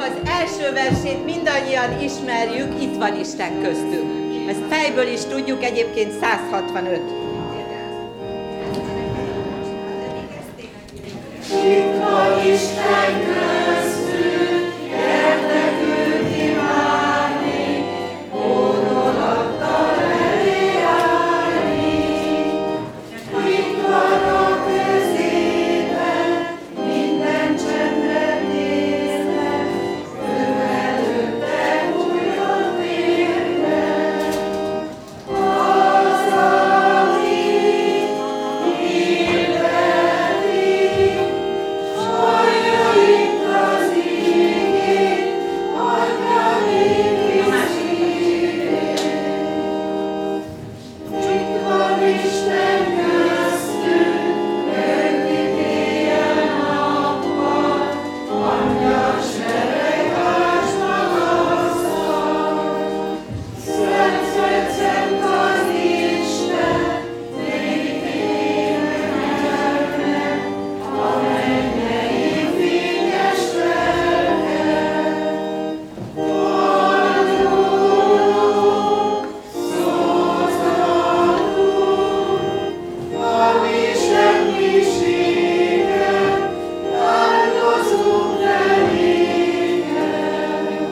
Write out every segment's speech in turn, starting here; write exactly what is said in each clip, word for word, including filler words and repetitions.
az első versét mindannyian ismerjük, itt van Isten köztünk. Ezt fejből is tudjuk, egyébként száz hatvanöt. Itt van Isten köztünk, gyertek őt imádni, hódolattal elé állni. Itt van a középen, minden csendben nézve, ő előtte újjon térve. Az, aki illeti, hallja itt az igét, adja békességét. Itt van Isten köztünk, örök éjjel-nappal, angyal sereg áldj magasztal. Szent, szent, szent az Isten, néki énekelnek, a mennyei fényes lelke. Fordulunk, szózatunk, a mi semmiséget, áldozunk elénket.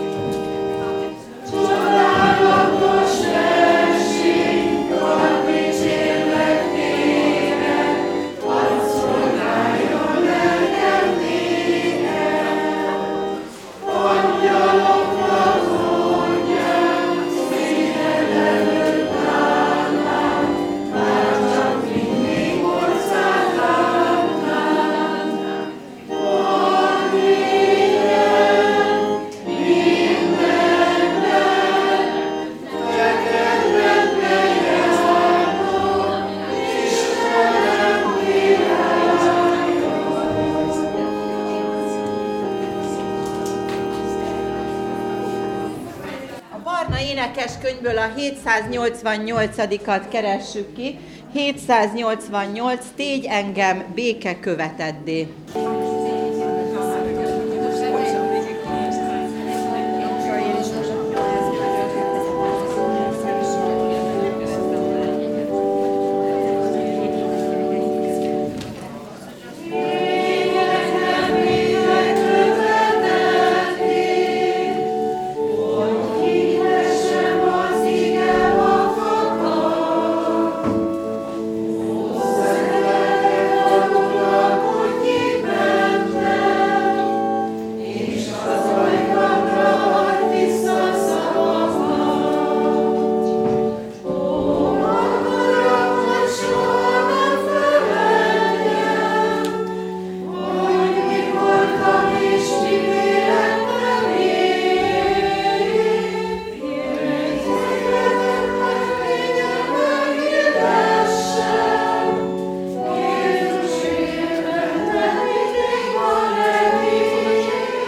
Csodálatos verség, ad dicsérlek téged, hadd szolgáljon lelkem téged. Angyaloknak mondják, szíved előtt állnám, bár csak mindig hozzád látnám. Van minden, mindenben, te kedvedbe járok, Istenem A Barna énekeskönyvből a hétszáznyolcvannyolcadikat keressük ki. hétszáznyolcvannyolc, tégy engem béke követeddé. Hitvessem az ige vakokat, ó, szeretet uralkodj itt bennem, és az ajkamra adj vissza szavamat. Ó, akarom, hogy soha nem feledjem, hogy mi voltam és mi lettem én. Szegedben kényelmen élessem, Jézus életben mindig van remény.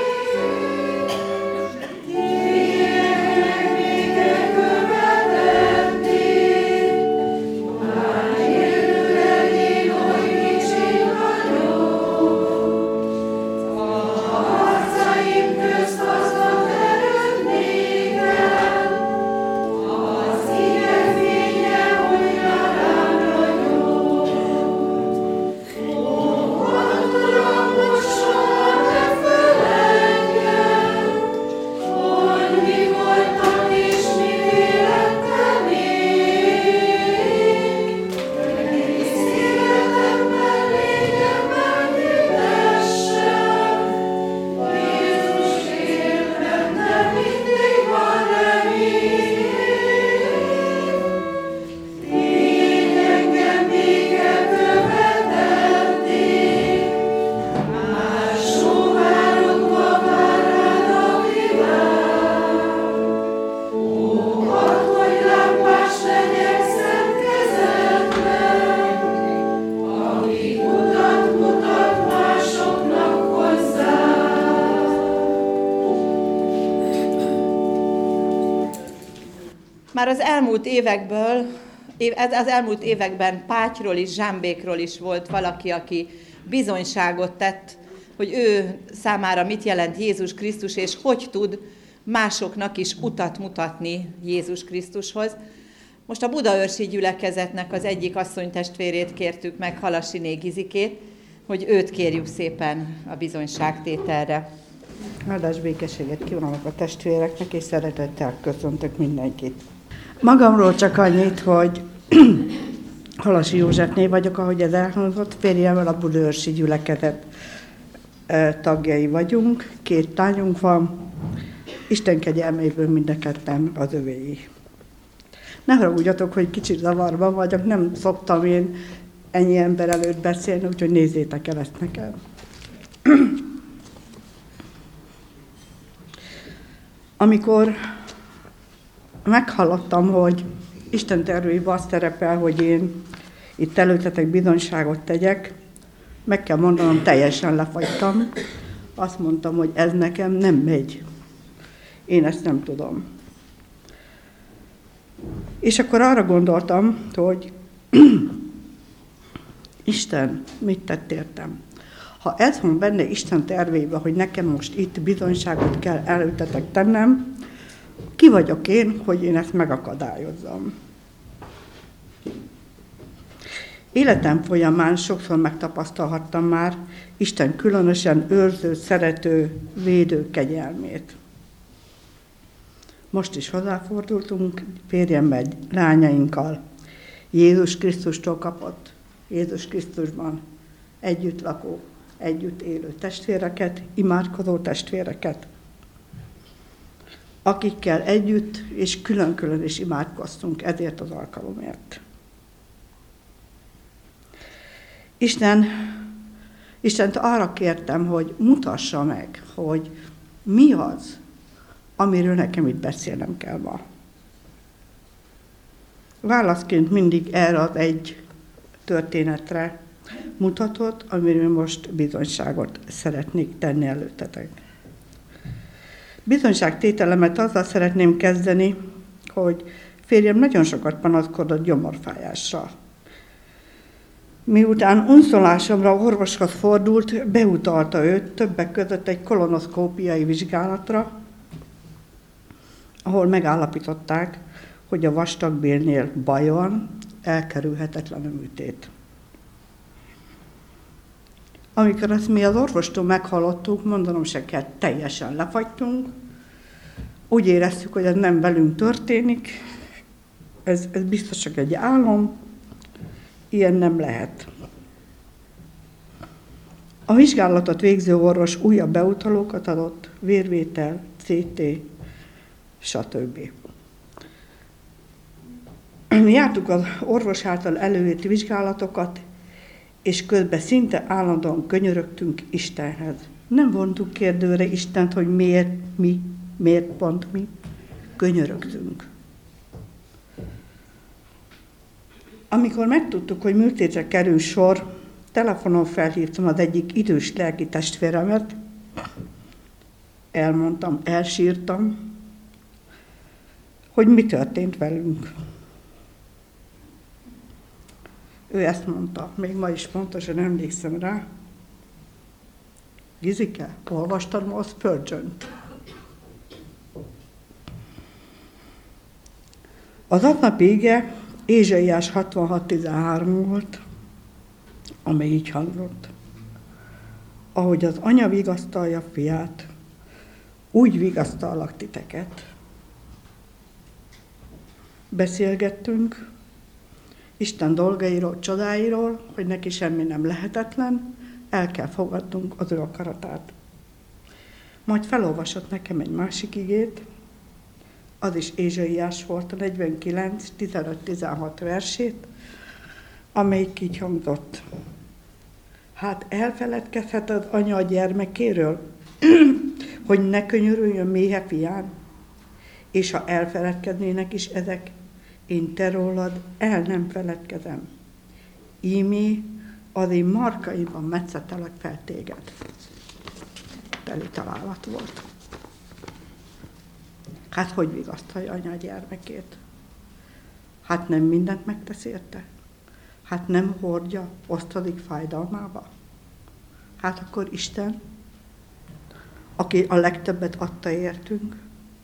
Téged béke követeddé, bár élőleg én oly kicsi vagyok. A harcaim közt adnak erőt nékem, az ige fénye újra rám ragyog. Ó, hadd Uram, hogy soha ne feledjem, hogy mi voltam és mi lettem én. Egész életemben lényemben hívessem, Jézus él bennem, mindig van remény. Tégy engem béke követeddé, más sóvárogva vár rád a világ. Ó, add, hogy lámpás legyek szent kezedben, aki utat mutat másoknak hozzád. Már az elmúlt évekből, év- ez az elmúlt években Pátyról is, Zsámbékról is volt valaki, aki bizonyságot tett hogy ő számára mit jelent Jézus Krisztus, és hogy tud másoknak is utat mutatni Jézus Krisztushoz. Most a Budaörsi gyülekezetnek az egyik asszonytestvérét kértük meg, Halasiné Gizikét, hogy őt kérjük szépen a bizonyságtételre. Áldás békességet kívánok a testvéreknek, és szeretettel köszöntök mindenkit. Magamról csak annyit, hogy Halasi Józsefné vagyok, ahogy ez elhangzott, férjemmel a Budaörsi gyülekezet tagjai vagyunk, két lányunk van, Isten kegyelméből mind a ketten az övéi. Ne haragudjatok, hogy kicsit zavarban vagyok, nem szoktam én ennyi ember előtt beszélni, úgyhogy nézzétek el ezt nekem. Amikor meghallottam, hogy Isten tervében azt szerepel, hogy én itt előttetek bizonyságot tegyek, meg kell mondanom, teljesen lefagytam. Azt mondtam, hogy ez nekem nem megy. Én ezt nem tudom. És akkor arra gondoltam, hogy Isten, mit tett értem? Ha ez van benne Isten tervében, hogy nekem most itt bizonyságot kell előttetek tennem, ki vagyok én, hogy én ezt megakadályozzam? Életem folyamán sokszor megtapasztalhattam már Isten különösen őrző, szerető, védő kegyelmét. Most is hozzáfordultunk férjemmel, lányainkkal. Jézus Krisztustól kapott, Jézus Krisztusban együtt lakó, együtt élő testvéreket, imádkozó testvéreket, akikkel együtt és külön-külön is imádkoztunk ezért az alkalomért. Isten, Istent arra kértem, hogy mutassa meg, hogy mi az, amiről nekem itt beszélnem kell ma. Válaszként mindig erre az egy történetre mutatott, amiről most bizonyságot szeretnék tenni előttetek. Bizonyságtételemet azzal szeretném kezdeni, hogy férjem nagyon sokat panaszkodott gyomorfájással. Miután unszolásomra orvoshoz fordult, beutalta őt többek között egy kolonoszkópiai vizsgálatra, ahol megállapították, hogy a vastagbélnél baj van, elkerülhetetlen a műtét. Amikor ezt mi az orvostól meghallottuk, mondanom se kell, teljesen lefagytunk. Úgy éreztük, hogy ez nem velünk történik, ez, ez biztos csak egy álom, ilyen nem lehet. A vizsgálatot végző orvos újabb beutalókat adott, vérvétel, cé té, stb. Mi jártuk az orvos által előírt vizsgálatokat, és közben szinte állandóan könyörögtünk Istenhez. Nem vontuk kérdőre Istent, hogy miért mi, miért pont mi. Könyörögtünk. Amikor megtudtuk, hogy műtétre kerül sor, telefonon felhívtam az egyik idős lelki testvéremet, elmondtam, elsírtam, hogy mi történt velünk. Ő ezt mondta, még ma is pontosan emlékszem rá. Gizike, olvastad ma a Spurgeon-t? Az aznapi ige Ézsaiás hatvanhat tizenhárom volt, amely így hangzott. Ahogy az anya vigasztalja fiát, úgy vigasztallak titeket. Beszélgettünk Isten dolgairól, csodáiról, hogy neki semmi nem lehetetlen, el kell fogadnunk az ő akaratát. Majd felolvasott nekem egy másik igét, az is Ézsaiás volt, a negyvenkilenc tizenöt tizenhat versét, amelyik így hangzott. Hát elfeledkezhet az anya a gyermekéről, hogy ne könyörüljön méhe fián, és ha elfeledkeznének is ezek, én te rólad el nem feledkezem. Ímé az én markaimban metszetelek fel téged. Teli találat volt. Hát hogy vigasztalja anya a gyermekét? Hát nem mindent megtesz érte? Hát nem hordja, osztozik fájdalmába? Hát akkor Isten, aki a legtöbbet adta értünk,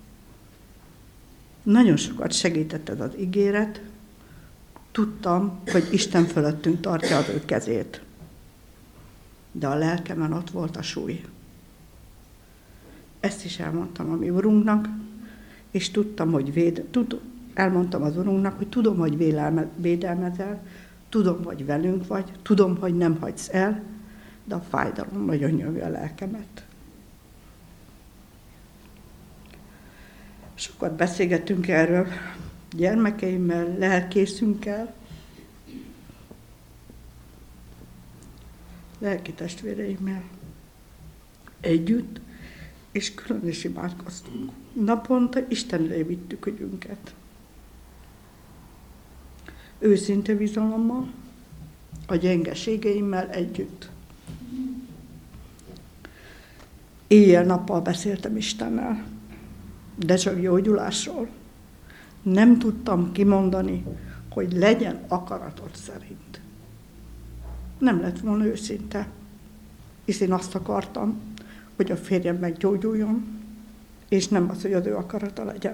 nagyon sokat segített ez az ígéret, tudtam, hogy Isten fölöttünk tartja az ő kezét. De a lelkemen ott volt a súly. Ezt is elmondtam a mi Urunknak, és tudtam, hogy véd, tud, elmondtam az Urunknak, hogy tudom, hogy vélelme, védelmezel, tudom, hogy velünk vagy, tudom, hogy nem hagysz el, de a fájdalom nagyon nyomja a lelkemet. Sokat beszélgetünk erről gyermekeimmel, lelkészünkkel, lelki testvéreimmel együtt, és külön is imádkoztunk. Naponta Istenre vittük ügyünket. Őszinte bizalommal, a gyengeségeimmel együtt. Éjjel-nappal beszéltem Istennel, de csak gyógyulásról. Nem tudtam kimondani, hogy legyen akaratod szerint. Nem lett volna őszinte, hisz én azt akartam, hogy a férjem meggyógyuljon, és nem az, hogy az ő akarata legyen.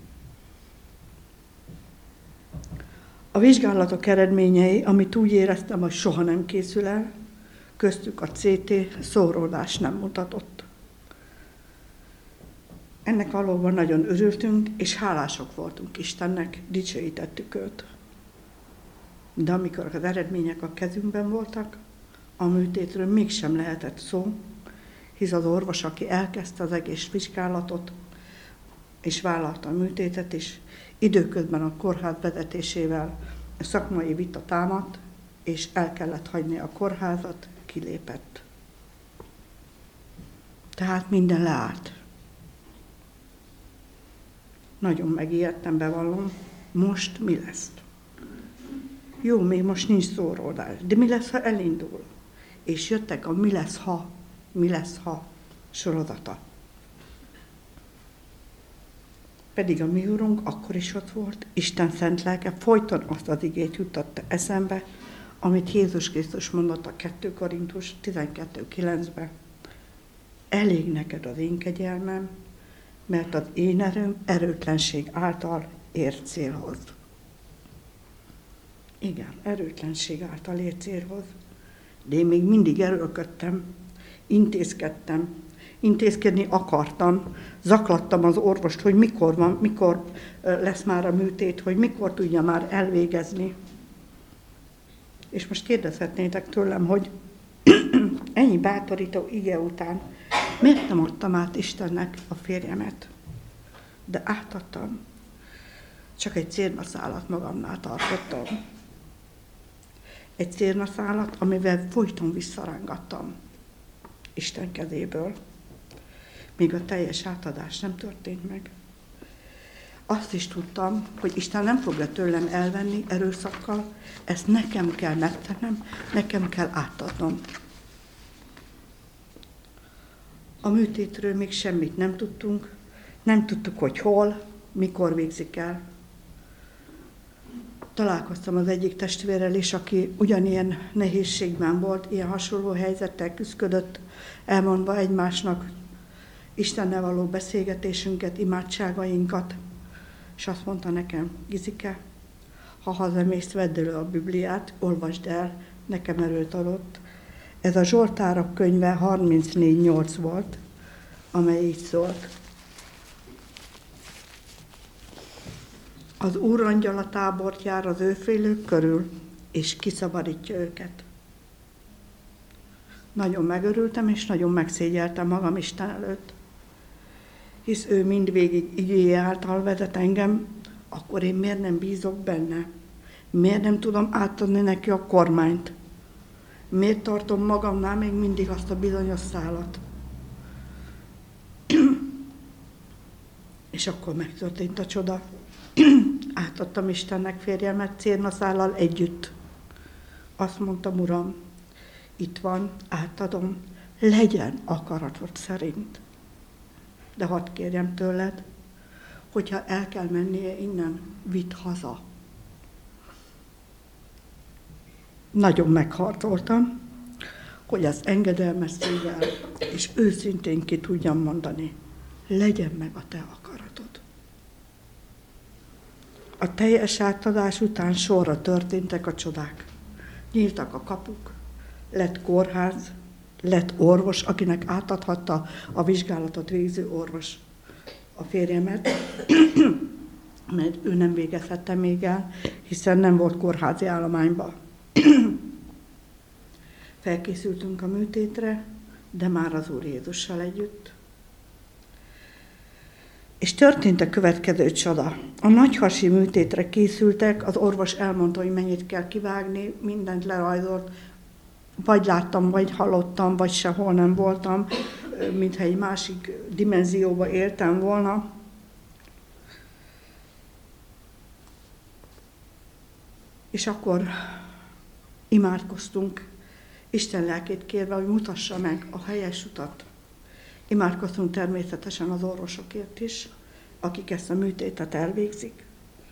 A vizsgálatok eredményei, amit úgy éreztem, hogy soha nem készül el, köztük a cé té szóródást nem mutatott. Ennek valóban nagyon örültünk, és hálások voltunk Istennek, dicsőítettük őt. De amikor az eredmények a kezünkben voltak, a műtétről mégsem lehetett szó, hisz az orvos, aki elkezdte az egész vizsgálatot, és vállalta a műtétet is, időközben a kórház vezetésével a szakmai vita támadt, és el kellett hagyni a kórházat, kilépett. Tehát minden leállt. Nagyon megijedtem, bevallom, most mi lesz? Jó, még most nincs szóródás, de mi lesz, ha elindul? És jöttek a mi lesz, ha, mi lesz, ha sorozata. Pedig a mi Urunk akkor is ott volt, Isten szent lelke folyton azt az igét juttatta eszembe, amit Jézus Krisztus mondott a kettő Korintus tizenkettő kilencben. Elég neked az én kegyelmem, mert az én erőm erőtlenség által ér célhoz. Igen, erőtlenség által ér célhoz. De én még mindig erőlködtem, intézkedtem, intézkedni akartam, zaklattam az orvost, hogy mikor van, mikor lesz már a műtét, hogy mikor tudja már elvégezni. És most kérdezhetnétek tőlem, hogy ennyi bátorító ige után miért nem adtam át Istennek a férjemet? De átadtam. Csak egy cérnaszálat magamnál tartottam. Egy cérnaszálat, amivel folyton visszarángattam Isten kezéből, míg a teljes átadás nem történt meg. Azt is tudtam, hogy Isten nem fogja tőlem elvenni erőszakkal, ezt nekem kell megtennem, nekem kell átadnom. A műtétről még semmit nem tudtunk, nem tudtuk, hogy hol, mikor végzik el. Találkoztam az egyik testvérrel is, aki ugyanilyen nehézségben volt, ilyen hasonló helyzettel küzdött, elmondva egymásnak Istennel való beszélgetésünket, imádságainkat, és azt mondta nekem, Gizike, ha hazamész, vedd elő a Bibliát, olvasd el, nekem erőt adott. Ez a Zsoltárok könyve harmincnégy nyolc volt, amely így szólt. Az Úr angyala tábort jár az őfélők körül, és kiszabadítja őket. Nagyon megörültem, és nagyon megszégyeltem magam Isten előtt. Hisz ő mindvégig igéje által vezet engem, akkor én miért nem bízok benne? Miért nem tudom átadni neki a kormányt? Miért tartom magamnál még mindig azt a bizonyos szálat? És akkor megtörtént a csoda. Átadtam Istennek férjemet cérnaszállal együtt. Azt mondtam, Uram, itt van, átadom, legyen akaratod szerint. De hadd kérjem tőled, hogyha el kell mennie innen, vidd haza. Nagyon megharcoltam, hogy az engedelmességgel és őszintén ki tudjam mondani, legyen meg a te akaratod. A teljes átadás után sorra történtek a csodák. Nyíltak a kapuk, lett kórház, lett orvos, akinek átadhatta a vizsgálatot végző orvos a férjemet, mert ő nem végezhette még el, hiszen nem volt kórházi állományban. Felkészültünk a műtétre, de már az Úr Jézussal együtt. És történt a következő csoda. A nagyhasi műtétre készültek, az orvos elmondta, hogy mennyit kell kivágni, mindent lerajzolt, vagy láttam, vagy hallottam, vagy sehol nem voltam, mintha egy másik dimenzióba éltem volna. És akkor imádkoztunk, Isten lelkét kérve, hogy mutassa meg a helyes utat. Imádkoztunk természetesen az orvosokért is, akik ezt a műtétet elvégzik.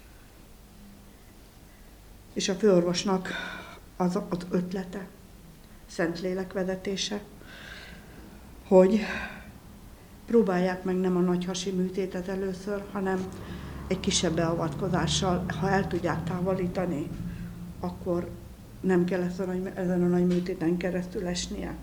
És a főorvosnak az, az ötlete, Szentlélek vezetése, hogy próbálják meg nem a nagyhasi műtétet először, hanem egy kisebb beavatkozással, ha el tudják távolítani, akkor nem kell ezen a nagy műtéten keresztül esnie.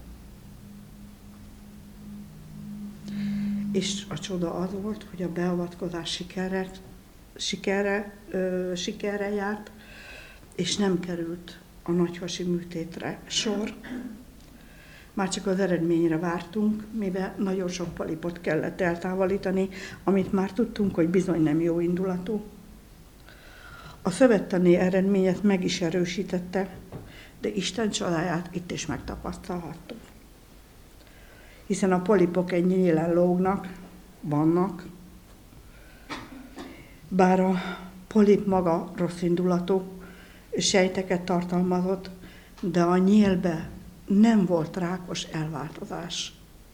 És a csoda az volt, hogy a beavatkozás sikerre, sikerre, ö, sikerre járt, és nem került a nagyhasi műtétre sor. Már csak az eredményre vártunk, mivel nagyon sok polipot kellett eltávolítani, amit már tudtunk, hogy bizony nem jó indulatú. A szövettani eredményet meg is erősítette, de Isten csodáját itt is megtapasztalhattuk. Hiszen a polipok egy nyílen lógnak, vannak, bár a polip maga rossz indulatú sejteket tartalmazott, de a nyélbe nem volt rákos elváltozás.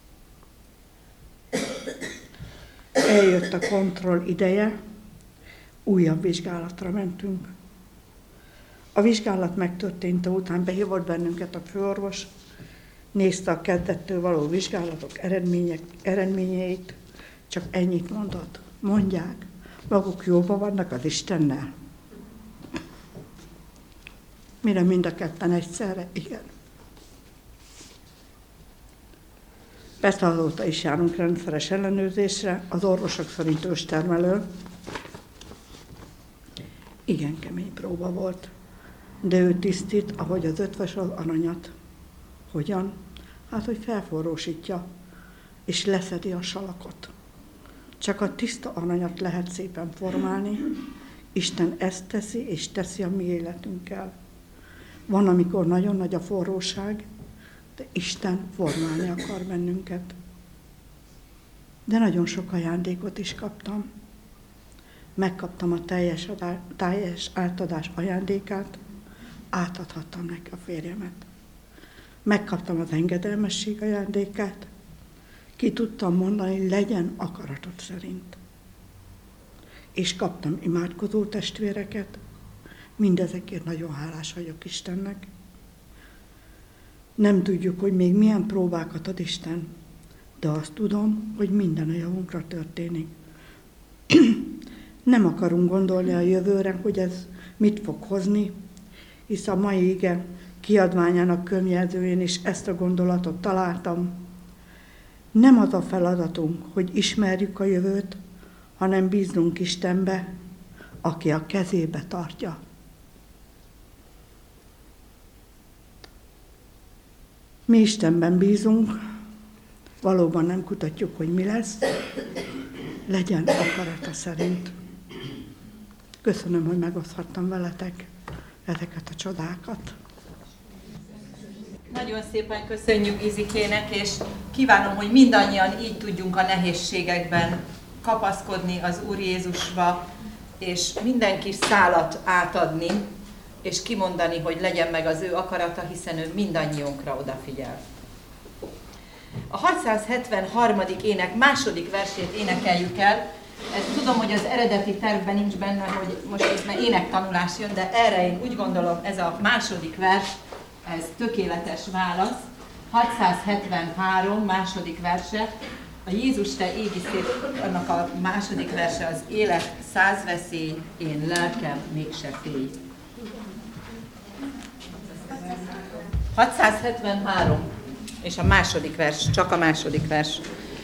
Eljött a kontroll ideje, újabb vizsgálatra mentünk. A vizsgálat megtörténte után behívott bennünket a főorvos, nézte a kezdettől való vizsgálatok eredmények, eredményeit, csak ennyit mondott. Mondják, maguk jóban vannak az Istennel. Mire mind a ketten egyszerre? Igen. Persze azóta is járunk rendszeres ellenőrzésre, az orvosok szerint őstermelő. Igen kemény próba volt, de ő tisztít, ahogy az ötves az aranyat. Hogyan? Hát, hogy felforrósítja, és leszedi a salakot. Csak a tiszta aranyat lehet szépen formálni, Isten ezt teszi, és teszi a mi életünkkel. Van, amikor nagyon nagy a forróság, de Isten formálni akar bennünket. De nagyon sok ajándékot is kaptam. Megkaptam a teljes, adá, teljes átadás ajándékát, átadhattam neki a férjemet. Megkaptam az engedelmesség ajándékát, ki tudtam mondani, legyen akaratod szerint. És kaptam imádkozó testvéreket, mindezekért nagyon hálás vagyok Istennek. Nem tudjuk, hogy még milyen próbákat ad Isten, de azt tudom, hogy minden a javunkra történik. Nem akarunk gondolni a jövőre, hogy ez mit fog hozni, hisz a mai ige kiadványának könyvjelzőjén is ezt a gondolatot találtam. Nem az a feladatunk, hogy ismerjük a jövőt, hanem bíznunk Istenbe, aki a kezébe tartja. Mi Istenben bízunk, valóban nem kutatjuk, hogy mi lesz, legyen akarata szerint. Köszönöm, hogy megoszthattam veletek ezeket a csodákat. Nagyon szépen köszönjük Izikének, és kívánom, hogy mindannyian így tudjunk a nehézségekben kapaszkodni az Úr Jézusba, és minden kis szálat átadni, és kimondani, hogy legyen meg az ő akarata, hiszen ő mindannyiunkra odafigyel. A hatszázhetvenharmadik ének második versét énekeljük el. Ezt tudom, hogy az eredeti tervben nincs benne, hogy most itt énektanulás jön, de erre én úgy gondolom, ez a második vers, ez tökéletes válasz. hatszázhetvenhárom második verse, a Jézus te égi szép, annak a második verse az élet száz veszély, én lelkem mégse félj. hatszázhetvenhárom, és a második vers, csak a második vers.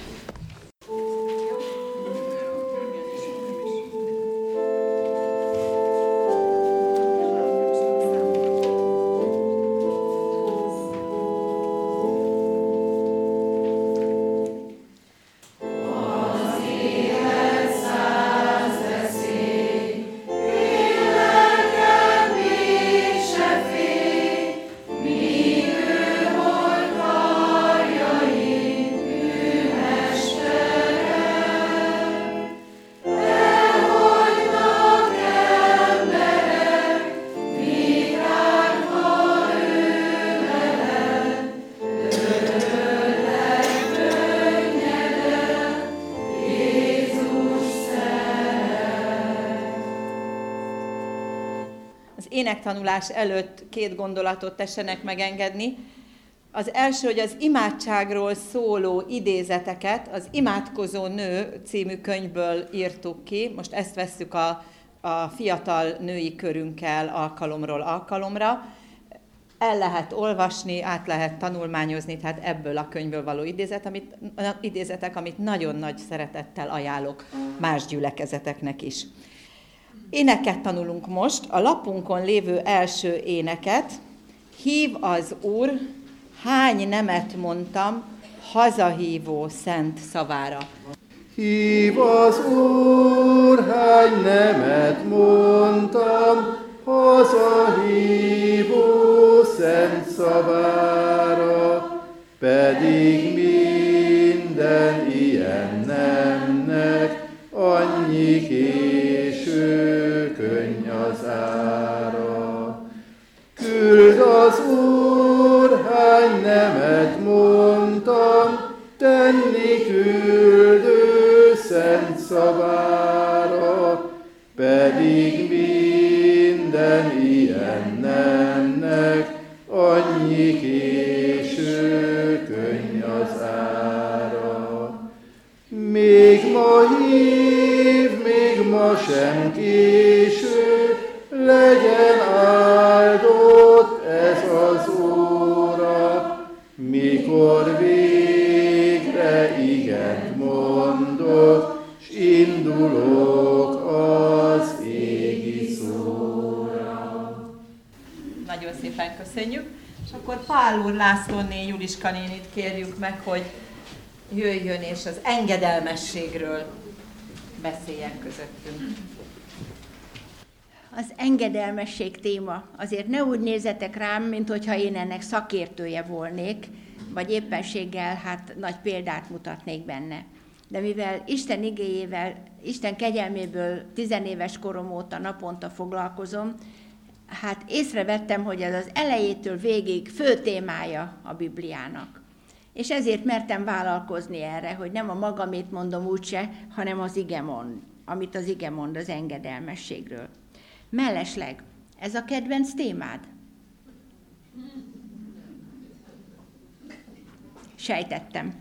Énektanulás előtt két gondolatot tessenek megengedni. Az első, hogy az imádságról szóló idézeteket az Imádkozó nő című könyvből írtuk ki. Most ezt vesszük a, a fiatal női körünkkel alkalomról alkalomra. El lehet olvasni, át lehet tanulmányozni, tehát ebből a könyvből való idézet, amit, idézetek, amit nagyon nagy szeretettel ajánlok más gyülekezeteknek is. Éneket tanulunk most, a lapunkon lévő első éneket. Hív az Úr, hány nemet mondtam, hazahívó szent szavára. Hív az Úr, hány nemet mondtam, hazahívó szent szavára, pedig minden ilyen nemnek annyi késő könny az ára. Küld az Úr, hány nemet mondtam, tenni küldő szent szavára, pedig minden ilyen nemnek annyi késő könny az ára. Még ma hív, még ma sem késő, legyen áldott ez az óra, mikor végre igent mondok, s indulok az égi szóra. Nagyon szépen köszönjük, és akkor Pál úr Lászlóné, Juliska nénit kérjük meg, hogy jöjjön és az engedelmességről beszéljen közöttünk. Az engedelmesség téma. Azért ne úgy nézzetek rám, minthogyha én ennek szakértője volnék, vagy éppenséggel hát nagy példát mutatnék benne. De mivel Isten igéjével, Isten kegyelméből tizenéves korom óta naponta foglalkozom, hát észrevettem, hogy ez az elejétől végig fő témája a Bibliának. És ezért mertem vállalkozni erre, hogy nem a magamét mondom úgyse, hanem az ige mond, amit az ige mond az engedelmességről. Mellesleg, ez a kedvenc témád? Sejtettem.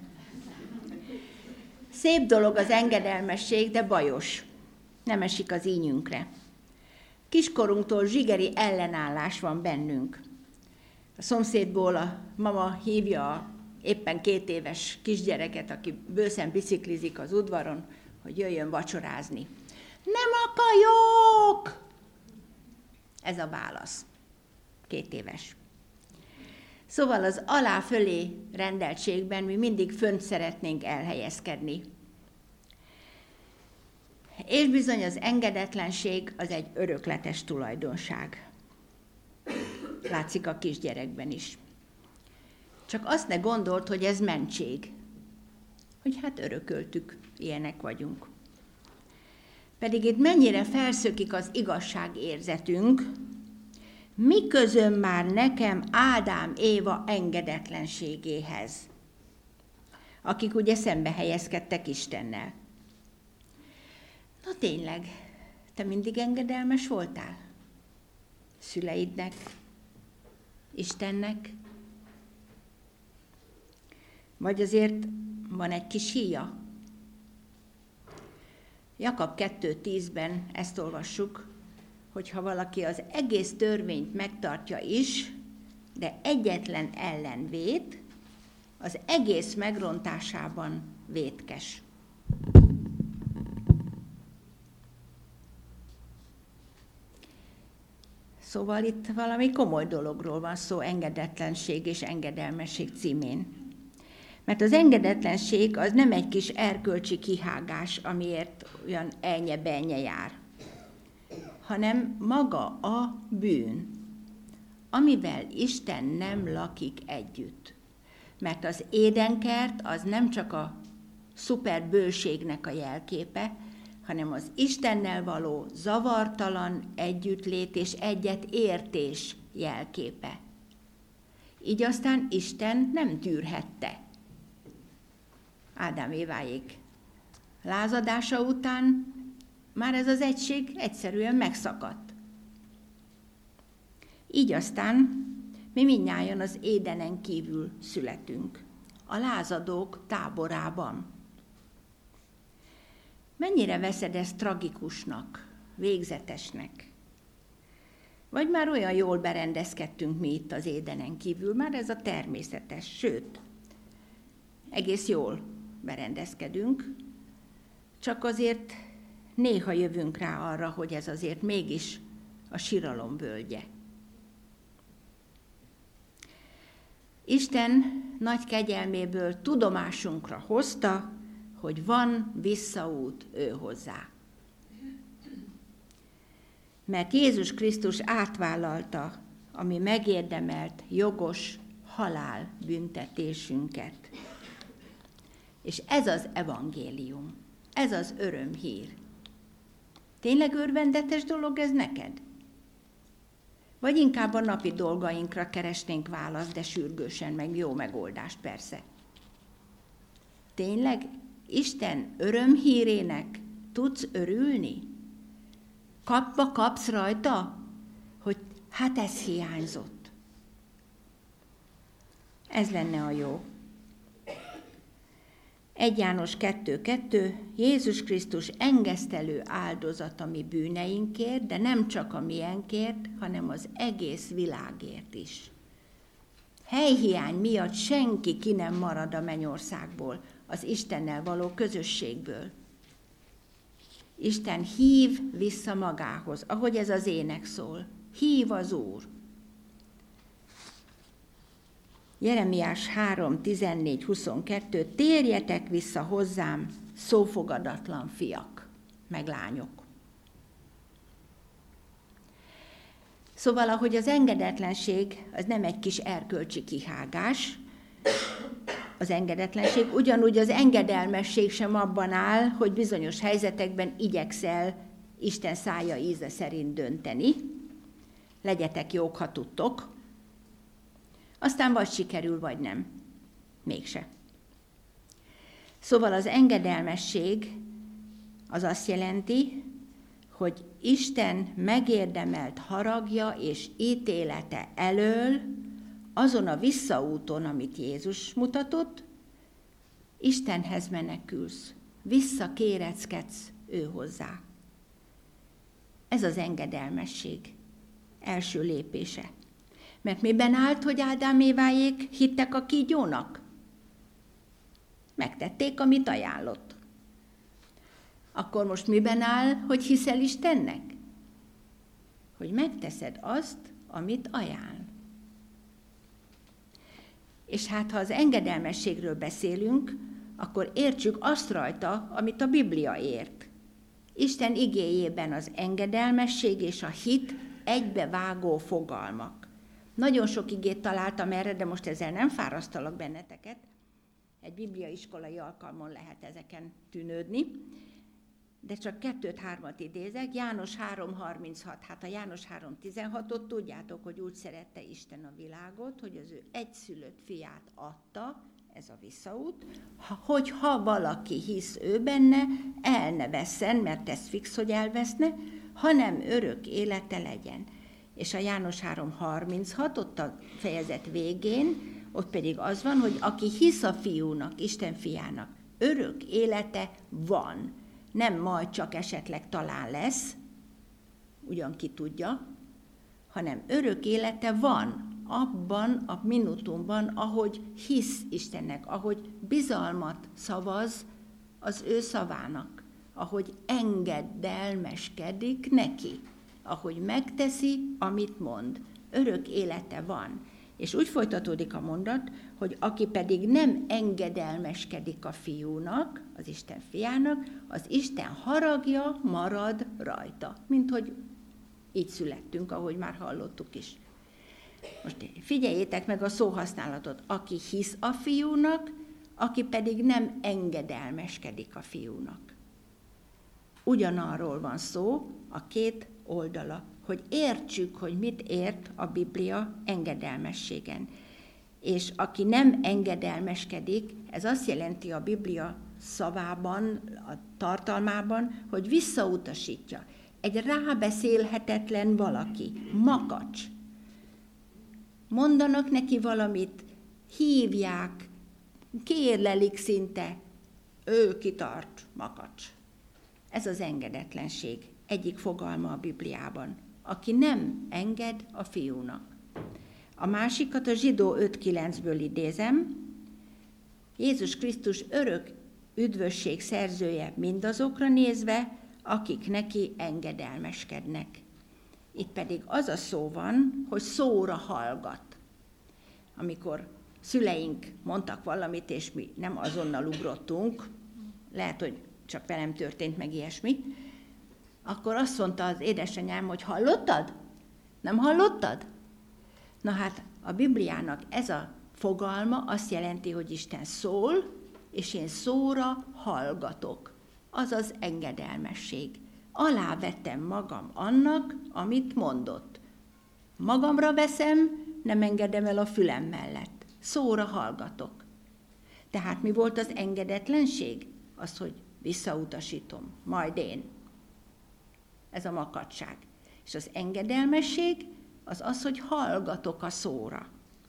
Szép dolog az engedelmesség, de bajos. Nem esik az ínyünkre. Kiskorunktól zsigeri ellenállás van bennünk. A szomszédból a mama hívja a éppen két éves kisgyereket, aki bőszen biciklizik az udvaron, hogy jöjjön vacsorázni. Nem akarok! Ez a válasz. Két éves. Szóval az alá-fölé rendeltségben mi mindig fönt szeretnénk elhelyezkedni. És bizony az engedetlenség az egy örökletes tulajdonság. Látszik a kisgyerekben is. Csak azt ne gondold, hogy ez mentség. Hogy hát örököltük, ilyenek vagyunk. Pedig itt mennyire felszökik az igazságérzetünk, mi közöm már nekem Ádám Éva engedetlenségéhez, akik ugye szembe helyezkedtek Istennel. Na tényleg, te mindig engedelmes voltál? Szüleidnek, Istennek? Vagy azért van egy kis híja? Jakab kettő tízben ezt olvassuk, hogy ha valaki az egész törvényt megtartja is, de egyetlen ellen vét, az egész megrontásában vétkes. Szóval itt valami komoly dologról van szó, engedetlenség és engedelmesség címén. Mert az engedetlenség az nem egy kis erkölcsi kihágás, amiért olyan elnye-benye jár, hanem maga a bűn, amivel Isten nem lakik együtt. Mert az édenkert az nem csak a szuper bőségnek a jelképe, hanem az Istennel való zavartalan együttlét és egyetértés jelképe. Így aztán Isten nem tűrhette. Ádám Éváék lázadása után már ez az egység egyszerűen megszakadt. Így aztán mi mindnyájan az Édenen kívül születünk, a lázadók táborában. Mennyire veszed ezt tragikusnak, végzetesnek? Vagy már olyan jól berendezkedtünk mi itt az Édenen kívül, már ez a természetes, sőt, egész jól berendezkedünk, csak azért néha jövünk rá arra, hogy ez azért mégis a siralom völgye. Isten nagy kegyelméből tudomásunkra hozta, hogy van visszaút ő hozzá. Mert Jézus Krisztus átvállalta a mi megérdemelt, jogos halál büntetésünket. És ez az evangélium, ez az örömhír. Tényleg örvendetes dolog ez neked? Vagy inkább a napi dolgainkra keresnénk választ, de sürgősen, meg jó megoldást persze. Tényleg Isten örömhírének tudsz örülni? Kapva kapsz rajta, hogy hát ez hiányzott. Ez lenne a jó. egy János kettő kettő, Jézus Krisztus engesztelő áldozat a mi bűneinkért, de nem csak a miénkért, hanem az egész világért is. Helyhiány miatt senki ki nem marad a mennyországból, az Istennel való közösségből. Isten hív vissza magához, ahogy ez az ének szól. Hív az Úr. Jeremiás három tizennégy huszonkettő, térjetek vissza hozzám, szófogadatlan fiak, meg lányok. Szóval, ahogy az engedetlenség, az nem egy kis erkölcsi kihágás, az engedetlenség, ugyanúgy az engedelmesség sem abban áll, hogy bizonyos helyzetekben igyekszel Isten szája íze szerint dönteni. Legyetek jók, ha tudtok. Aztán vagy sikerül, vagy nem. Mégse. Szóval az engedelmesség az azt jelenti, hogy Isten megérdemelt haragja és ítélete elől, azon a visszaúton, amit Jézus mutatott, Istenhez menekülsz, visszakéreckedsz ő hozzá. Ez az engedelmesség első lépése. Mert miben állt, hogy Ádám Éváék hittek a kígyónak? Megtették, amit ajánlott. Akkor most miben áll, hogy hiszel Istennek? Hogy megteszed azt, amit ajánl. És hát, ha az engedelmességről beszélünk, akkor értsük azt rajta, amit a Biblia ért. Isten igéjében az engedelmesség és a hit egybevágó fogalmak. Nagyon sok igét találtam erre, de most ezzel nem fárasztalak benneteket. Egy bibliaiskolai alkalmon lehet ezeken tűnődni. De csak kettőt-hármat idézek, János három harminchat. Hát a János három tizenhatot tudjátok, hogy úgy szerette Isten a világot, hogy az ő egyszülött fiát adta, ez a visszaút, hogy ha valaki hisz ő benne, el ne vesszen, mert ez fix, hogy elveszne, hanem örök élete legyen. És a János három harminchat, ott a fejezet végén ott pedig az van, hogy aki hisz a fiúnak, Isten fiának, örök élete van. Nem majd csak esetleg talán lesz, ugyan ki tudja, hanem örök élete van abban a minutumban, ahogy hisz Istennek, ahogy bizalmat szavaz az ő szavának, ahogy engedelmeskedik neki, ahogy megteszi, amit mond. Örök élete van. És úgy folytatódik a mondat, hogy aki pedig nem engedelmeskedik a fiúnak, az Isten fiának, az Isten haragja marad rajta. Mint hogy így születtünk, ahogy már hallottuk is. Most figyeljétek meg a szóhasználatot. Aki hisz a fiúnak, aki pedig nem engedelmeskedik a fiúnak. Ugyanarról van szó, a két oldala, hogy értsük, hogy mit ért a Biblia engedelmességen. És aki nem engedelmeskedik, ez azt jelenti a Biblia szavában, a tartalmában, hogy visszautasítja. Egy rábeszélhetetlen valaki, makacs. Mondanak neki valamit, hívják, kérlelik szinte, ő kitart, makacs. Ez az engedetlenség egyik fogalma a Bibliában, aki nem enged a fiúnak. A másikat a Zsidó öt kilencből idézem. Jézus Krisztus örök üdvösség szerzője mindazokra nézve, akik neki engedelmeskednek. Itt pedig az a szó van, hogy szóra hallgat. Amikor szüleink mondtak valamit, és mi nem azonnal ugrottunk, lehet, hogy csak velem történt meg ilyesmi, akkor azt mondta az édesanyám, hogy hallottad? Nem hallottad? Na hát a Bibliának ez a fogalma azt jelenti, hogy Isten szól, és én szóra hallgatok. Azaz engedelmesség. Alávettem magam annak, amit mondott. Magamra veszem, nem engedem el a fülem mellett. Szóra hallgatok. Tehát mi volt az engedetlenség? Az, hogy visszautasítom, majd én. Ez a makadság. És az engedelmesség az az, hogy hallgatok a szóra.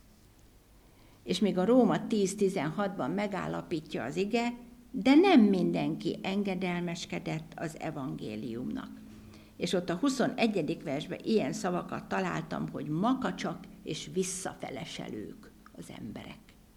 És még a Róma tíz tizenhatban megállapítja az ige, de nem mindenki engedelmeskedett az evangéliumnak. És ott a huszonegyedik versben ilyen szavakat találtam, hogy makacsak és visszafeleselők az emberek.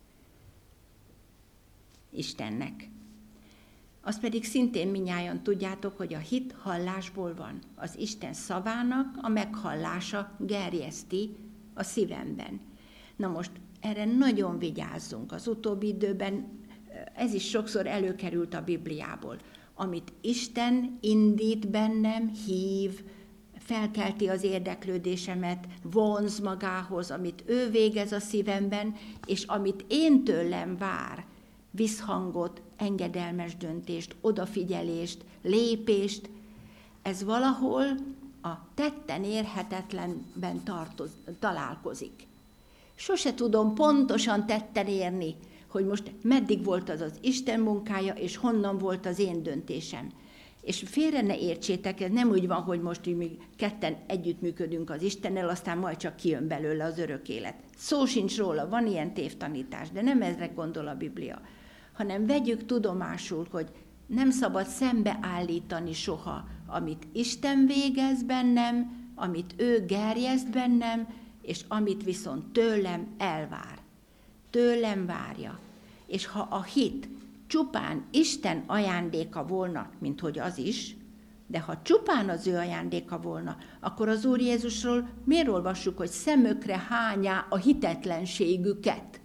Istennek. Azt pedig szintén minnyájan tudjátok, hogy a hit hallásból van. Az Isten szavának a meghallása gerjeszti a szívemben. Na most erre nagyon vigyázzunk. Az utóbbi időben ez is sokszor előkerült a Bibliából. Amit Isten indít bennem, hív, felkelti az érdeklődésemet, vonz magához, amit ő végez a szívemben, és amit én tőlem vár, visszhangot, engedelmes döntést, odafigyelést, lépést, ez valahol a tetten érhetetlenben tartoz, találkozik. Sose tudom pontosan tetten érni, hogy most meddig volt az az Isten munkája, és honnan volt az én döntésem. És félre ne értsétek, ez nem úgy van, hogy most mi ketten együttműködünk az Istennel, aztán majd csak kijön belőle az örök élet. Szó sincs róla, van ilyen tévtanítás, de nem ezre gondol a Biblia, hanem vegyük tudomásul, hogy nem szabad szembeállítani soha, amit Isten végez bennem, amit ő gerjeszt bennem, és amit viszont tőlem elvár. Tőlem várja. És ha a hit csupán Isten ajándéka volna, mint hogy az is, de ha csupán az ő ajándéka volna, akkor az Úr Jézusról miért olvassuk, hogy szemökre hányá a hitetlenségüket?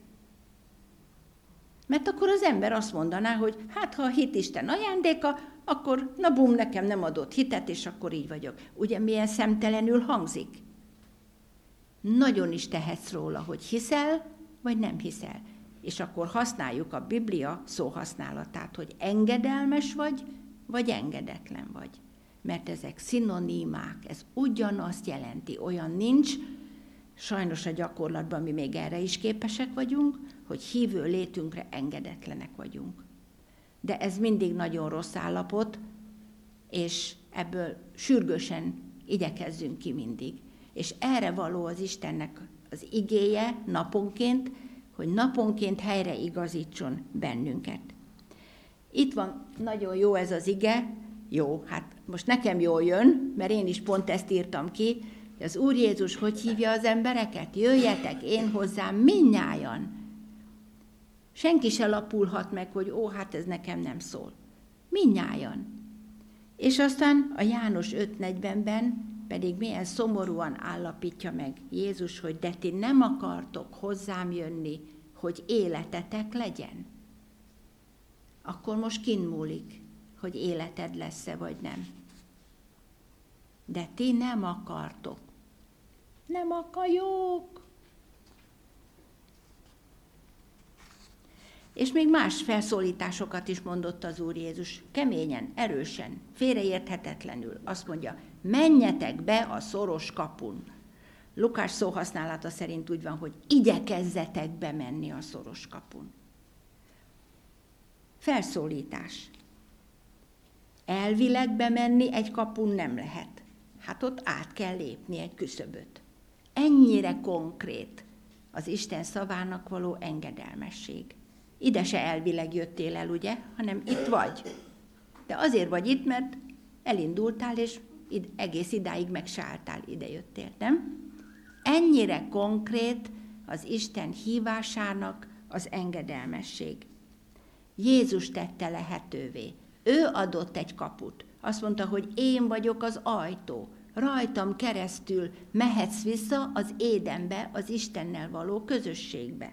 Mert akkor az ember azt mondaná, hogy hát ha a hit Isten ajándéka, akkor na bum, nekem nem adott hitet, és akkor így vagyok. Ugye milyen szemtelenül hangzik? Nagyon is tehetsz róla, hogy hiszel, vagy nem hiszel. És akkor használjuk a Biblia szóhasználatát, hogy engedelmes vagy, vagy engedetlen vagy. Mert ezek szinonimák, ez ugyanazt jelenti, olyan nincs, sajnos a gyakorlatban mi még erre is képesek vagyunk, hogy hívő létünkre engedetlenek vagyunk. De ez mindig nagyon rossz állapot, és ebből sürgősen igyekezzünk ki mindig. És erre való az Istennek az igéje naponként, hogy naponként helyre igazítson bennünket. Itt van, nagyon jó ez az ige, jó, hát most nekem jól jön, mert én is pont ezt írtam ki, hogy az Úr Jézus hogy hívja az embereket? Jöjjetek én hozzám mindnyájan. Senki se lapulhat meg, hogy ó, hát ez nekem nem szól. Mindnyájan. És aztán a János öt negyvenben pedig milyen szomorúan állapítja meg Jézus, hogy de ti nem akartok hozzám jönni, hogy életetek legyen. Akkor most kin múlik, hogy életed lesz-e vagy nem. De ti nem akartok. Nem akarjuk. És még más felszólításokat is mondott az Úr Jézus, keményen, erősen, félreérthetetlenül. Azt mondja, menjetek be a szoros kapun. Lukás szóhasználata szerint úgy van, hogy igyekezzetek bemenni a szoros kapun. Felszólítás. Elvileg bemenni egy kapun nem lehet. Hát ott át kell lépni egy küszöböt. Ennyire konkrét az Isten szavának való engedelmesség. Ide se elvileg jöttél el, ugye, hanem itt vagy. De azért vagy itt, mert elindultál, és id- egész idáig meg se álltál, ide jöttél, nem? Ennyire konkrét az Isten hívásának az engedelmesség. Jézus tette lehetővé. Ő adott egy kaput. Azt mondta, hogy én vagyok az ajtó. Rajtam keresztül mehetsz vissza az Édenbe, az Istennel való közösségbe.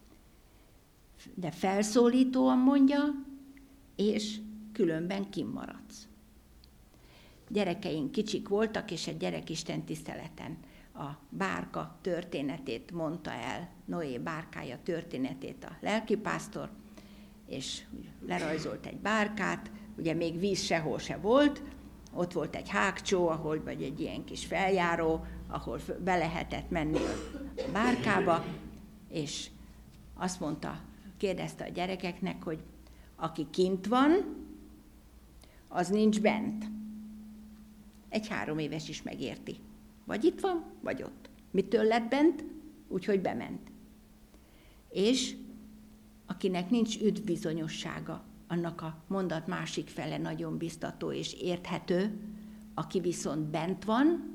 De felszólítóan mondja, és különben kimaradsz. Gyerekeink kicsik voltak, és egy gyerekisten tiszteleten a bárka történetét mondta el, Noé bárkája történetét a lelkipásztor, és lerajzolt egy bárkát, ugye még víz sehol se volt, ott volt egy hágcsó, ahol, vagy egy ilyen kis feljáró, ahol be lehetett menni a bárkába, és azt mondta, kérdezte a gyerekeknek, hogy aki kint van, az nincs bent. Egy három éves is megérti. Vagy itt van, vagy ott. Mitől lett bent? Úgyhogy bement. És akinek nincs üdvbizonyossága, annak a mondat másik fele nagyon biztató és érthető, aki viszont bent van,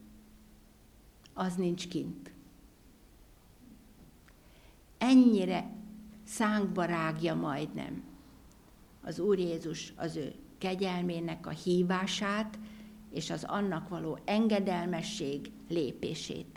az nincs kint. Ennyire szánkba rágja majdnem az Úr Jézus az ő kegyelmének a hívását, és az annak való engedelmesség lépését.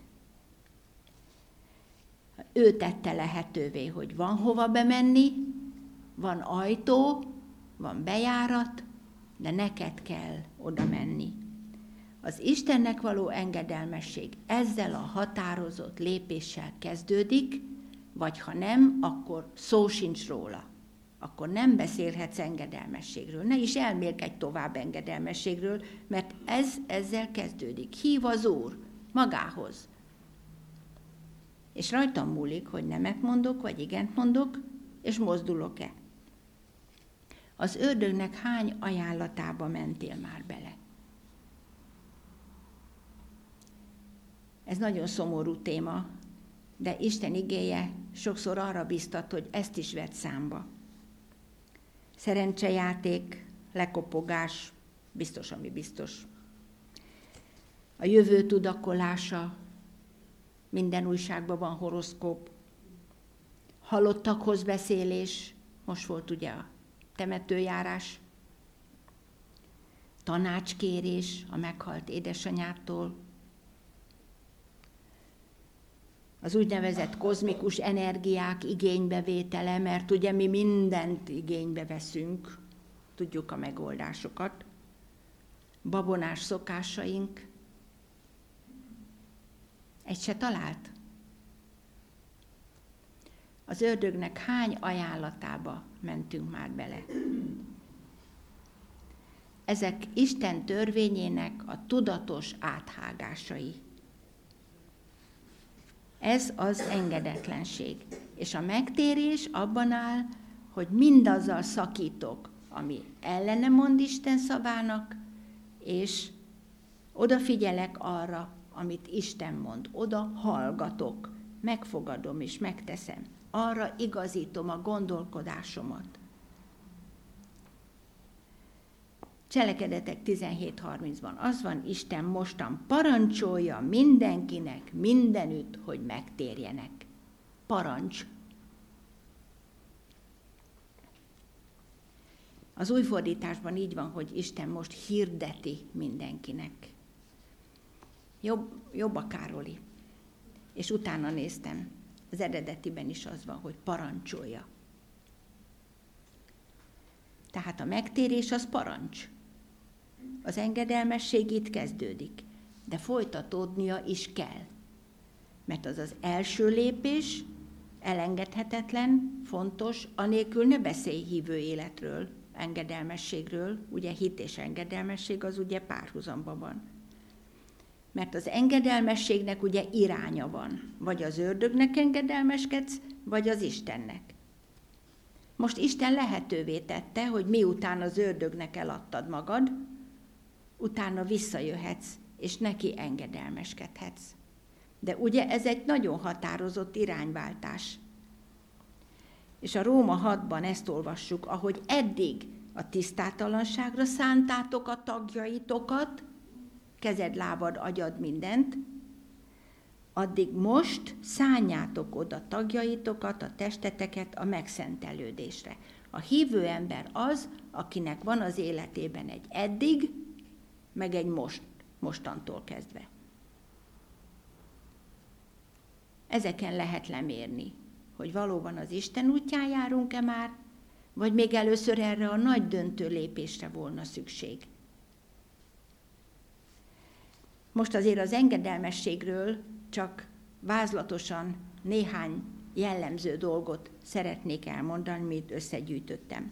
Ő tette lehetővé, hogy van hova bemenni, van ajtó, van bejárat, de neked kell oda menni. Az Istennek való engedelmesség ezzel a határozott lépéssel kezdődik, vagy ha nem, akkor szó sincs róla. Akkor nem beszélhetsz engedelmességről. Ne is elmélkedj tovább engedelmességről, mert ez ezzel kezdődik. Hív az Úr magához. És rajtam múlik, hogy nemet mondok, vagy igent mondok, és mozdulok-e. Az ördögnek hány ajánlatába mentél már bele? Ez nagyon szomorú téma, de Isten igéje sokszor arra biztat, hogy ezt is vedd számba. Szerencsejáték, lekopogás, biztos, ami biztos. A jövő tudakolása, minden újságban van horoszkóp. Halottakhoz beszélés, most volt ugye a temetőjárás. Tanácskérés a meghalt édesanyától. Az úgynevezett kozmikus energiák igénybevétele, mert ugye mi mindent igénybe veszünk, tudjuk a megoldásokat. Babonás szokásaink. Egy se talált. Az ördögnek hány ajánlatába mentünk már bele. Ezek Isten törvényének a tudatos áthágásai. Ez az engedetlenség. És a megtérés abban áll, hogy mindazzal szakítok, ami ellene mond Isten szavának, és odafigyelek arra, amit Isten mond. Oda hallgatok. megfogadom és megteszem. Arra igazítom a gondolkodásomat. Cselekedetek tizenhét harmincban az van, Isten mostan parancsolja mindenkinek mindenütt, hogy megtérjenek. Parancs. Az új fordításban így van, hogy Isten most hirdeti mindenkinek. Jobb, jobb a Károli. És utána néztem. Az eredetiben is az van, hogy parancsolja. Tehát a megtérés az parancs. Az engedelmesség itt kezdődik, de folytatódnia is kell. Mert az az első lépés, elengedhetetlen, fontos, anélkül ne beszélj hívő életről, engedelmességről, ugye hit és engedelmesség az ugye párhuzamban van. Mert az engedelmességnek ugye iránya van, vagy az ördögnek engedelmeskedsz, vagy az Istennek. Most Isten lehetővé tette, hogy miután az ördögnek eladtad magad, utána visszajöhetsz, és neki engedelmeskedhetsz. De ugye ez egy nagyon határozott irányváltás. És a Róma hatban ezt olvassuk, ahogy eddig a tisztátalanságra szántátok a tagjaitokat, kezed, lábad, agyad, mindent, addig most szánjátok oda tagjaitokat, a testeteket a megszentelődésre. A hívő ember az, akinek van az életében egy eddig, meg egy most, mostantól kezdve. Ezeken lehet lemérni, hogy valóban az Isten útján járunk-e már, vagy még először erre a nagy döntő lépésre volna szükség. Most azért az engedelmességről csak vázlatosan néhány jellemző dolgot szeretnék elmondani, amit összegyűjtöttem.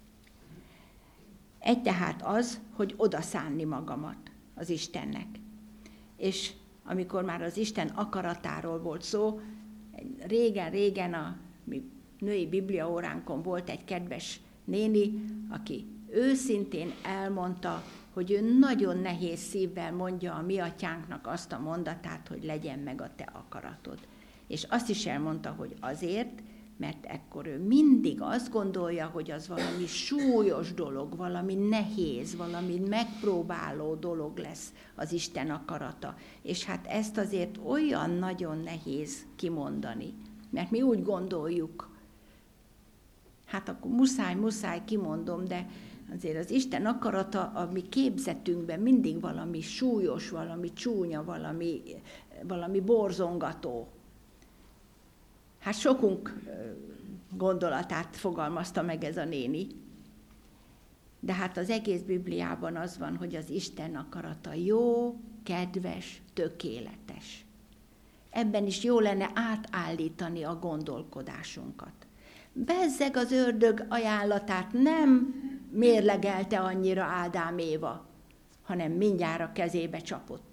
Egy tehát az, hogy odaszánni magamat az Istennek. És amikor már az Isten akaratáról volt szó, régen-régen a női bibliaóránkon volt egy kedves néni, aki őszintén elmondta, hogy ő nagyon nehéz szívvel mondja a mi atyánknak azt a mondatát, hogy legyen meg a te akaratod. És azt is elmondta, hogy azért, mert ekkor ő mindig azt gondolja, hogy az valami súlyos dolog, valami nehéz, valami megpróbáló dolog lesz az Isten akarata. És hát ezt azért olyan nagyon nehéz kimondani, mert mi úgy gondoljuk, hát akkor muszáj, muszáj kimondom, de azért az Isten akarata a mi képzetünkben mindig valami súlyos, valami csúnya, valami, valami borzongató. Hát sokunk gondolatát fogalmazta meg ez a néni. De hát az egész Bibliában az van, hogy az Isten akarata jó, kedves, tökéletes. Ebben is jó lenne átállítani a gondolkodásunkat. Bezzeg az ördög ajánlatát nem mérlegelte annyira Ádám Éva, hanem mindjárt a kezébe csapott.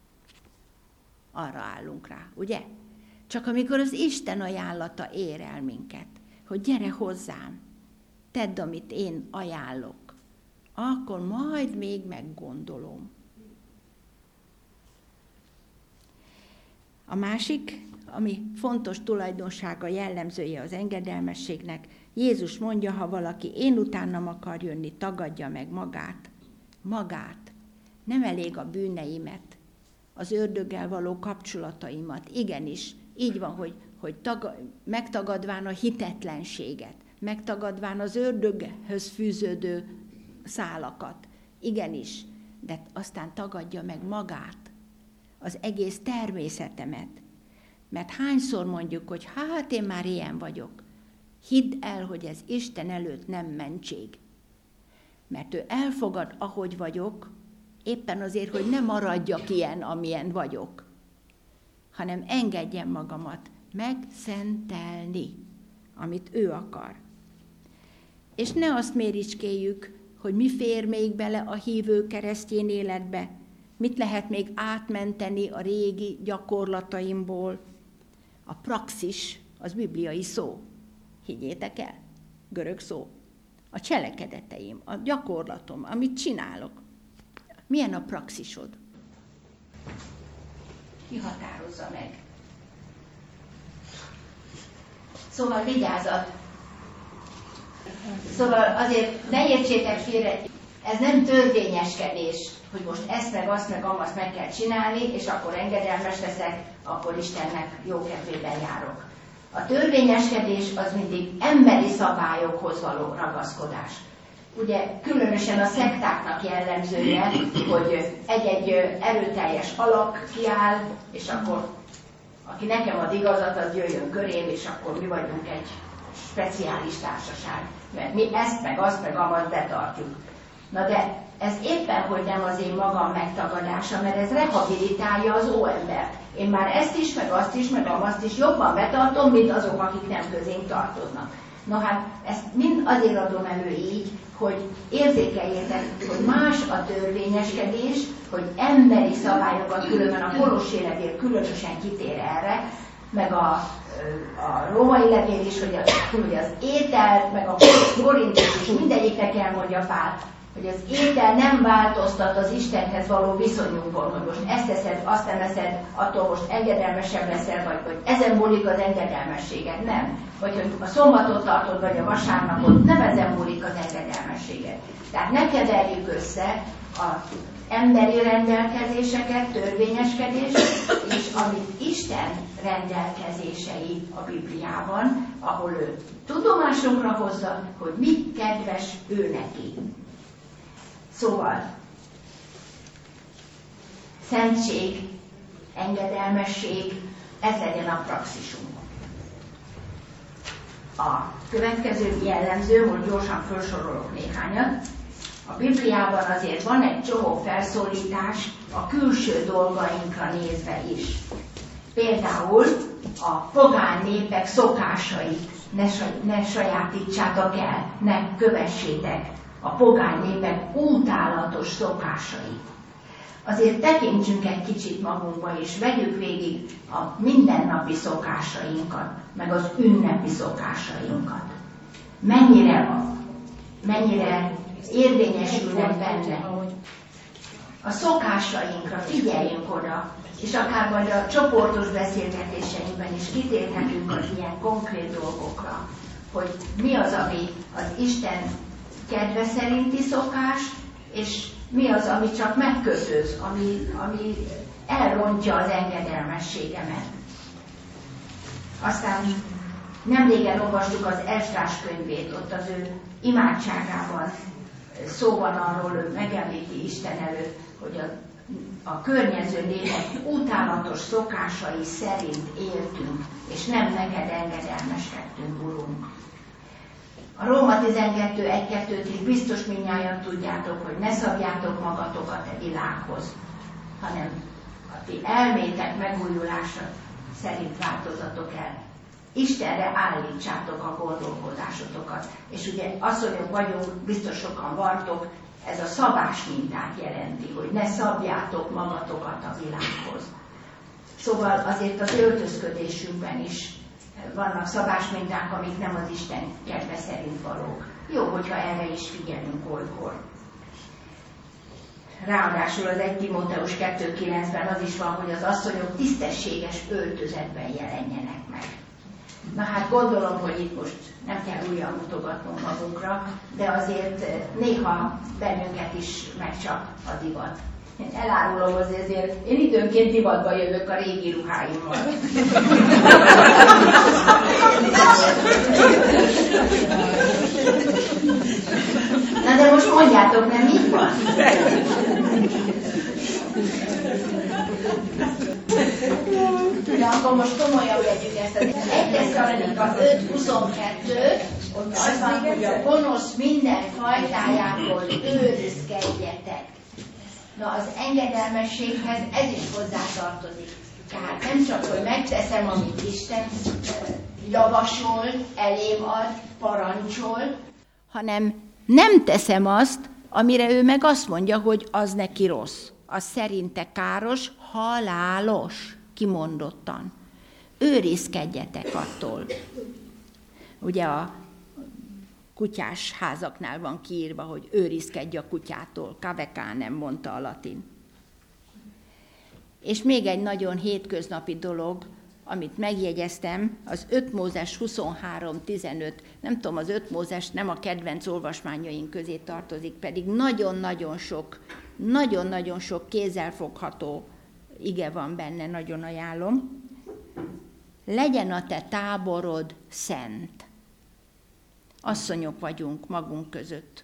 Arra állunk rá, ugye? Csak amikor az Isten ajánlata ér el minket, hogy gyere hozzám, tedd, amit én ajánlok, akkor majd még meggondolom. A másik, ami fontos tulajdonsága, jellemzője az engedelmességnek, Jézus mondja, ha valaki én utánam akar jönni, tagadja meg magát. Magát. Nem elég a bűneimet, az ördöggel való kapcsolataimat. Igenis, így van, hogy, hogy taga, megtagadván a hitetlenséget, megtagadván az ördöghöz fűződő szálakat. Igenis, de aztán tagadja meg magát, az egész természetemet. Mert hányszor mondjuk, hogy hát én már ilyen vagyok. Hidd el, hogy ez Isten előtt nem mentség. Mert ő elfogad, ahogy vagyok, éppen azért, hogy ne maradjak ilyen, amilyen vagyok, hanem engedjem magamat megszentelni, amit ő akar. És ne azt méricskéljük, hogy mi fér még bele a hívő keresztény életbe, mit lehet még átmenteni a régi gyakorlataimból. A praxis az bibliai szó. Higgyétek el, görög szó. A cselekedeteim, a gyakorlatom, amit csinálok. Milyen a praxisod? Ki határozza meg? Szóval vigyázat. Szóval azért ne értsétek félre, ez nem törvényeskedés, hogy most ezt meg azt meg amazt meg kell csinálni, és akkor engedelmes leszek, akkor Istennek jó kedvében járok. A törvényeskedés az mindig emberi szabályokhoz való ragaszkodás. Ugye különösen a szektáknak jellemzője, hogy egy-egy erőteljes alak kiáll, és akkor aki nekem ad igazat, az jöjjön körém, és akkor mi vagyunk egy speciális társaság. Mert mi ezt meg azt meg amazt betartjuk. Na de ez éppen, hogy nem az én magam megtagadása, mert ez rehabilitálja az óembert. Én már ezt is, meg azt is, meg amazt is jobban betartom, mint azok, akik nem közénk tartoznak. Na hát ezt mind azért adom elő így, hogy érzékeljétek, hogy más a törvényeskedés, hogy emberi szabályokat, különben a Kolossé levél különösen kitér erre, meg a, a római levél is, hogy, a, hogy az étel, meg a Korintus is mindegyiknek elmondja Pál, hogy az étel nem változtat az Istenhez való viszonyunkon, hogy most ezt eszed, azt nem eszed, attól most engedelmesebb leszel, vagy hogy ezen múlik az engedelmességed, nem. Vagy hogy a szombatot tartod, vagy a vasárnapot, nem ezen múlik az engedelmességed. Tehát ne keverjük össze az emberi rendelkezéseket, törvényeskedést, és amit Isten rendelkezései a Bibliában, ahol ő tudomásunkra hozza, hogy mi kedves ő neki. Szóval, szentség, engedelmesség, ez legyen a praxisunk. A következő jellemző, most gyorsan felsorolok néhányat. A Bibliában azért van egy csomó felszólítás a külső dolgainkra nézve is. Például a pogány népek szokásait ne, ne sajátítsátok el, ne kövessétek a pogány népek utálatos szokásait. Azért tekintsünk egy kicsit magunkba, és vegyük végig a mindennapi szokásainkat, meg az ünnepi szokásainkat. Mennyire, mennyire érvényesülnek benne. A szokásainkra figyeljünk oda, és akár majd a csoportos beszélgetéseinkben is kitérhetünk az ilyen konkrét dolgokra, hogy mi az, ami az Isten kedve szerinti szokás, és mi az, ami csak megkötöz, ami, ami elrontja az engedelmességemet. Aztán nemrégen olvastuk az Esdrás könyvét, ott az ő imádságában szó van arról, ő megemlíti Isten előtt, hogy a, a környező népek utálatos szokásai szerint éltünk, és nem neked engedelmeskedtünk, Urunk. A Róma tizenkettő egy kettőt biztos mindnyájan tudjátok, hogy ne szabjátok magatokat a világhoz, hanem a ti elmétek megújulása szerint változatok el. Istenre állítsátok a gondolkodásotokat. És ugye asszonyok vagyunk, biztos sokan vartok, ez a szabás mintát jelenti, hogy ne szabjátok magatokat a világhoz. Szóval azért az öltözködésünkben is vannak szabásminták, amik nem az Isten kedve szerint valók. Jó, hogyha erre is figyelünk olykor. Ráadásul az egy Timóteus kettő kilencben az is van, hogy az asszonyok tisztességes öltözetben jelenjenek meg. Na hát gondolom, hogy itt most nem kell újra mutogatnunk magunkra, de azért néha bennünket is megcsap a divat. Én elárulom azért, én időnként divatba jövök a régi ruháimmal. Na de most mondjátok, nem így van? De akkor most komolyan vegyük ezt az egy Tesszalonika öt huszonkettő, ott az van, hogy a gonosz minden fajtájától őrizkedjetek. Na az engedelmességhez ez is hozzátartozik. Tehát nem csak, hogy megteszem, amit Isten javasol, elém ad, parancsol, hanem nem teszem azt, amire ő meg azt mondja, hogy az neki rossz. Az szerinte káros, halálos, kimondottan. Őrizkedjetek attól. Ugye a kutyás házaknál van kiírva, hogy őrizkedj a kutyától. Cavecanem, mondta a latin. És még egy nagyon hétköznapi dolog, amit megjegyeztem, az öt Mózes huszonhárom tizenöt, nem tudom, az öt Mózes nem a kedvenc olvasmányaink közé tartozik, pedig nagyon-nagyon sok, nagyon-nagyon sok kézzelfogható ige van benne, nagyon ajánlom. Legyen a te táborod szent. Asszonyok vagyunk magunk között.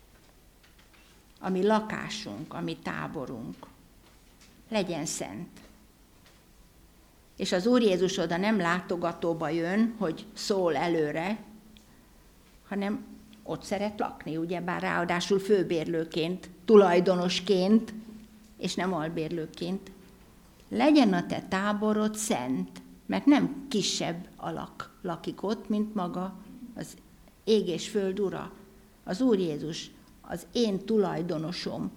A mi lakásunk, a mi táborunk. Legyen szent. És az Úr Jézus oda nem látogatóba jön, hogy szól előre, hanem ott szeret lakni, ugyebár ráadásul főbérlőként, tulajdonosként, és nem albérlőként. Legyen a te táborod szent, mert nem kisebb alak lakik ott, mint maga az ég és föld ura, az Úr Jézus, az én tulajdonosom.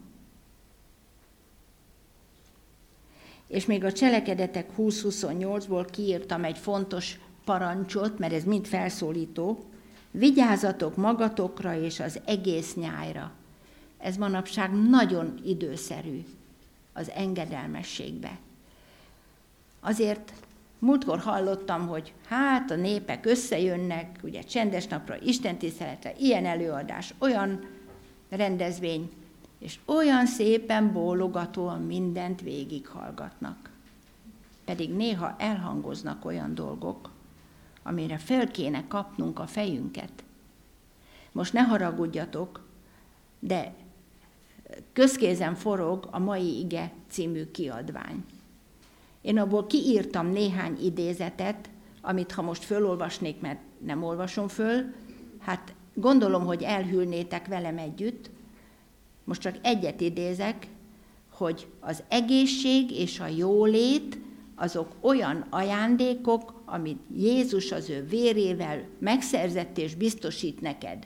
És még a Cselekedetek húsz huszonnyolcból kiírtam egy fontos parancsot, mert ez mind felszólító. Vigyázzatok magatokra és az egész nyájra. Ez manapság nagyon időszerű az engedelmességbe. Azért múltkor hallottam, hogy hát a népek összejönnek, ugye csendes napra, istentiszteletre, ilyen előadás, olyan rendezvény, és olyan szépen bólogatóan mindent végighallgatnak. Pedig néha elhangoznak olyan dolgok, amire fel kéne kapnunk a fejünket. Most ne haragudjatok, de közkézen forog a Mai Ige című kiadvány. Én abból kiírtam néhány idézetet, amit ha most fölolvasnék, mert nem olvasom föl, hát gondolom, hogy elhűlnétek velem együtt. Most csak egyet idézek, hogy az egészség és a jólét azok olyan ajándékok, amit Jézus az ő vérével megszerzett és biztosít neked.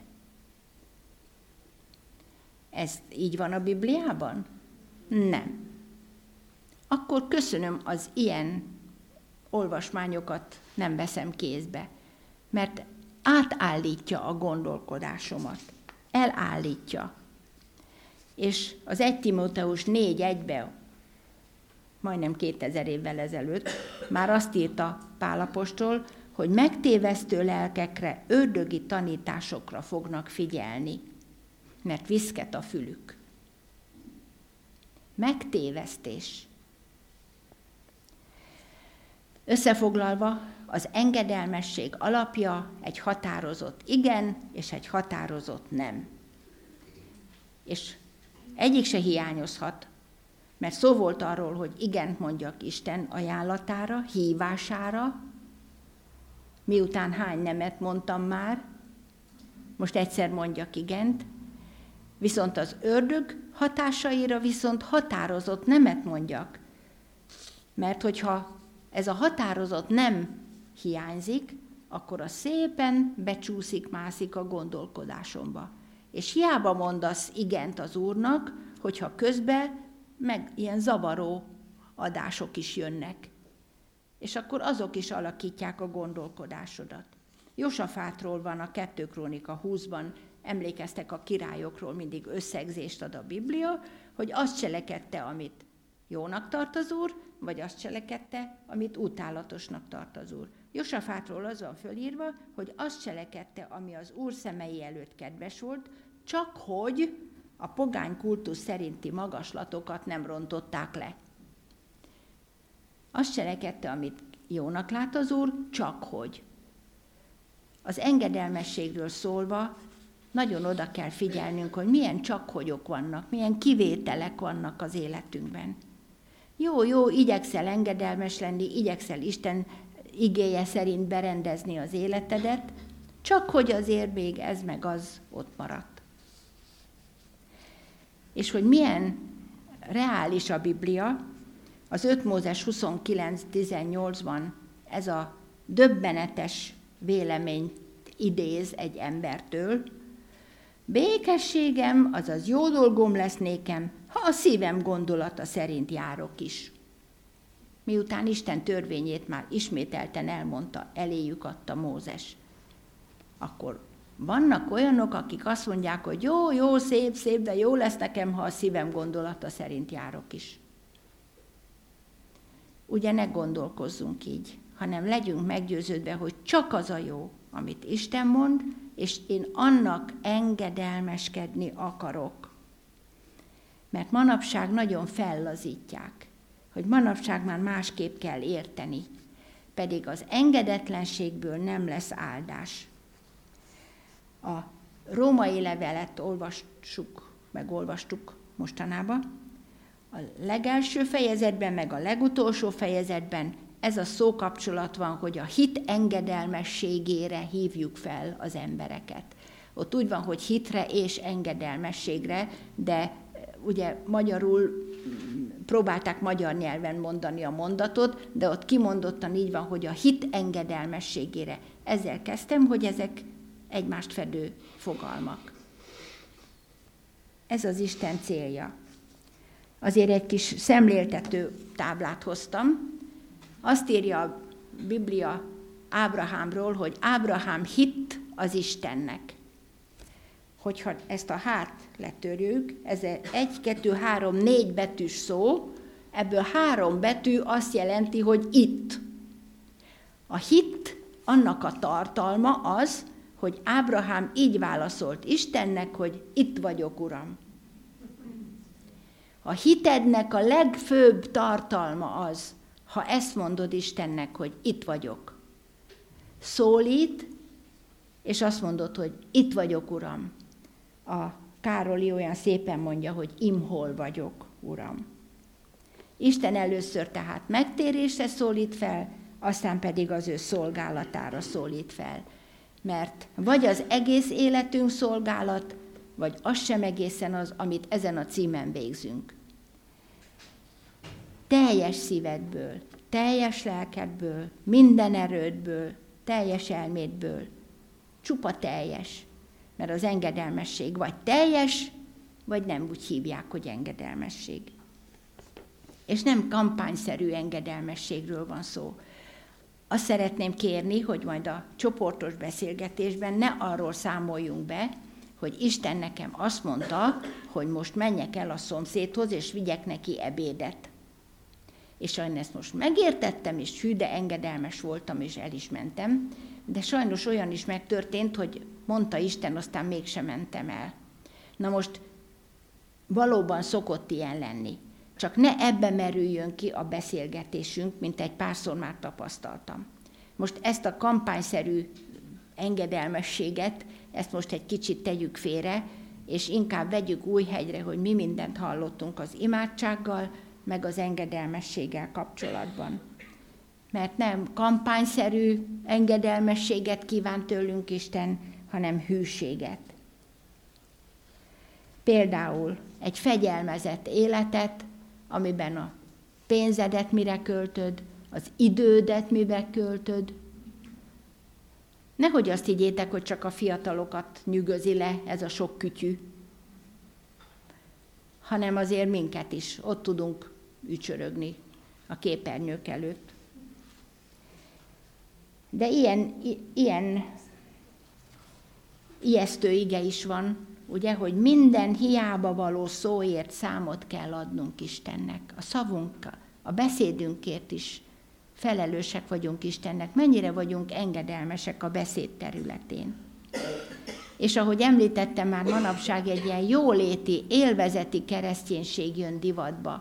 Ez így van a Bibliában? Nem. Akkor köszönöm, az ilyen olvasmányokat nem veszem kézbe, mert átállítja a gondolkodásomat. Elállítja. És az egy Timóteus négy egybe, majdnem kétezer évvel ezelőtt, már azt írta Pál apostol, hogy megtévesztő lelkekre, ördögi tanításokra fognak figyelni, mert viszket a fülük. Megtévesztés. Összefoglalva, az engedelmesség alapja egy határozott igen és egy határozott nem. És egyik se hiányozhat, mert szó volt arról, hogy igent mondjak Isten ajánlatára, hívására, miután hány nemet mondtam már, most egyszer mondjak igent, viszont az ördög hatásaira viszont határozott nemet mondjak. Mert hogyha ez a határozott nem hiányzik, akkor a szépen becsúszik, mászik a gondolkodásomba. És hiába mondasz igent az Úrnak, hogyha közben meg ilyen zavaró adások is jönnek. És akkor azok is alakítják a gondolkodásodat. Jósafátról van a kettő Krónika húszban, emlékeztek a királyokról, mindig összegzést ad a Biblia, hogy azt cselekedte, amit jónak tart az Úr, vagy azt cselekedte, amit utálatosnak tart az Úr. Jósafátról az van fölírva, hogy azt cselekedte, ami az Úr szemei előtt kedves volt, csak hogy a pogány kultusz szerinti magaslatokat nem rontották le. Azt cselekedte, amit jónak lát az Úr, csak hogy. Az engedelmességről szólva nagyon oda kell figyelnünk, hogy milyen csakhogyok vannak, milyen kivételek vannak az életünkben. Jó, jó, igyekszel engedelmes lenni, igyekszel Isten igéje szerint berendezni az életedet, csak hogy azért még ez meg az ott maradt. És hogy milyen reális a Biblia, az öt Mózes huszonkilenc tizennyolcban ez a döbbenetes vélemény idéz egy embertől. Békességem, azaz jó dolgom lesz nékem, ha a szívem gondolata szerint járok is. Miután Isten törvényét már ismételten elmondta, eléjük adta Mózes. Akkor vannak olyanok, akik azt mondják, hogy jó, jó, szép, szép, de jó lesz nekem, ha a szívem gondolata szerint járok is. Ugye ne gondolkozzunk így, hanem legyünk meggyőződve, hogy csak az a jó, amit Isten mond, és én annak engedelmeskedni akarok. Mert manapság nagyon fellazítják, hogy manapság már másképp kell érteni, pedig az engedetlenségből nem lesz áldás. A római levelet olvassuk, megolvastuk mostanában. A legelső fejezetben, meg a legutolsó fejezetben ez a szókapcsolat van, hogy a hit engedelmességére hívjuk fel az embereket. Ott úgy van, hogy hitre és engedelmességre, de ugye magyarul próbálták magyar nyelven mondani a mondatot, de ott kimondottan így van, hogy a hit engedelmességére. Ezzel kezdtem, hogy ezek egymást fedő fogalmak. Ez az Isten célja. Azért egy kis szemléltető táblát hoztam. Azt írja a Biblia Ábrahámról, hogy Ábrahám hitt az Istennek. Hogyha ezt a hát letörjük, ez egy, kettő, három, négy betűs szó, ebből három betű azt jelenti, hogy itt. A hit, annak a tartalma az, hogy Ábrahám így válaszolt Istennek, hogy itt vagyok, Uram. A hitednek a legfőbb tartalma az, ha ezt mondod Istennek, hogy itt vagyok. Szólít, és azt mondod, hogy itt vagyok, Uram. A Károli olyan szépen mondja, hogy imhol vagyok, Uram. Isten először tehát megtérésre szólít fel, aztán pedig az ő szolgálatára szólít fel. Mert vagy az egész életünk szolgálat, vagy az sem egészen az, amit ezen a címen végzünk. Teljes szívedből, teljes lelkedből, minden erődből, teljes elmédből, csupa teljes, mert az engedelmesség vagy teljes, vagy nem úgy hívják, hogy engedelmesség. És nem kampányszerű engedelmességről van szó. Azt szeretném kérni, hogy majd a csoportos beszélgetésben ne arról számoljunk be, hogy Isten nekem azt mondta, hogy most menjek el a szomszédhoz, és vigyek neki ebédet. És én ezt most megértettem, és hű, de engedelmes voltam, és el is mentem, de sajnos olyan is megtörtént, hogy mondta Isten, aztán mégsem mentem el. Na most valóban szokott ilyen lenni. Csak ne ebbe merüljön ki a beszélgetésünk, mint egy párszor már tapasztaltam. Most ezt a kampányszerű engedelmességet, ezt most egy kicsit tegyük félre, és inkább vegyük Újhegyre, hogy mi mindent hallottunk az imádsággal, meg az engedelmességgel kapcsolatban. Mert nem kampányszerű engedelmességet kíván tőlünk Isten, hanem hűséget. Például egy fegyelmezett életet, amiben a pénzedet mire költöd, az idődet mire költöd. Nehogy azt higgyétek, hogy csak a fiatalokat nyűgözi le ez a sok kütyű, hanem azért minket is ott tudunk ücsörögni a képernyők előtt. De ilyen, ilyen ijesztő ige is van, ugye, hogy minden hiába való szóért számot kell adnunk Istennek. A szavunk, a beszédünkért is felelősek vagyunk Istennek. Mennyire vagyunk engedelmesek a beszéd területén. És ahogy említettem, már manapság egy ilyen jóléti, élvezeti kereszténység jön divatba.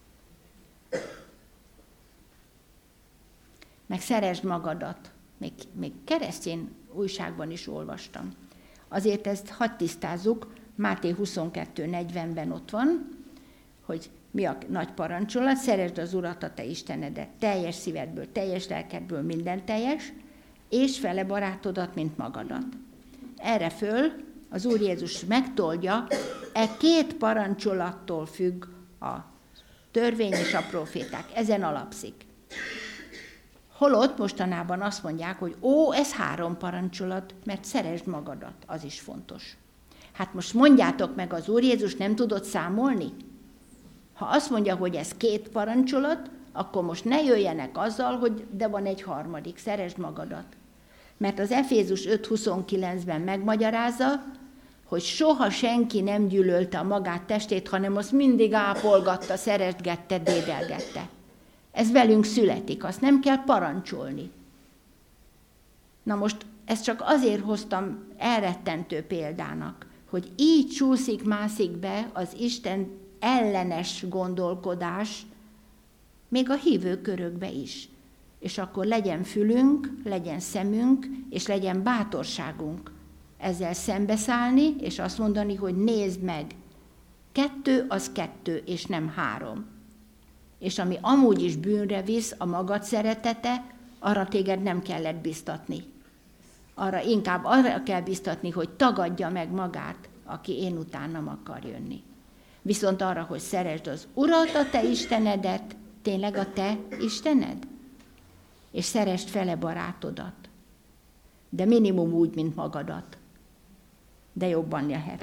Meg szeresd magadat. Még, még keresztény újságban is olvastam. Azért ezt hadd tisztázzuk, Máté huszonkettő negyvenben ott van, hogy mi a nagy parancsolat, szeresd az Urat, a te Istenedet, teljes szívedből, teljes lelkedből, minden teljes, és fele barátodat, mint magadat. Erre föl az Úr Jézus megtoldja, e két parancsolattól függ a törvény és a proféták, ezen alapszik. Holott mostanában azt mondják, hogy ó, ez három parancsolat, mert szeresd magadat, az is fontos. Hát most mondjátok meg, az Úr Jézus nem tudott számolni? Ha azt mondja, hogy ez két parancsolat, akkor most ne jöjjenek azzal, hogy de van egy harmadik, szeresd magadat. Mert az Efézus öt huszonkilencben megmagyarázza, hogy soha senki nem gyűlölte a magát testét, hanem azt mindig ápolgatta, szeretgette, dédelgette. Ez velünk születik, azt nem kell parancsolni. Na most ezt csak azért hoztam elrettentő példának, hogy így csúszik-mászik be az Isten ellenes gondolkodás, még a hívő körökbe is. És akkor legyen fülünk, legyen szemünk, és legyen bátorságunk ezzel szembeszállni, és azt mondani, hogy nézd meg, kettő az kettő, és nem három. És ami amúgy is bűnre visz, a magad szeretete, arra téged nem kellett biztatni. Arra inkább arra kell biztatni, hogy tagadja meg magát, aki én utánam akar jönni. Viszont arra, hogy szeresd az Urat, a te Istenedet, tényleg a te Istened? És szeresd fele barátodat. De minimum úgy, mint magadat. De jobban lehet.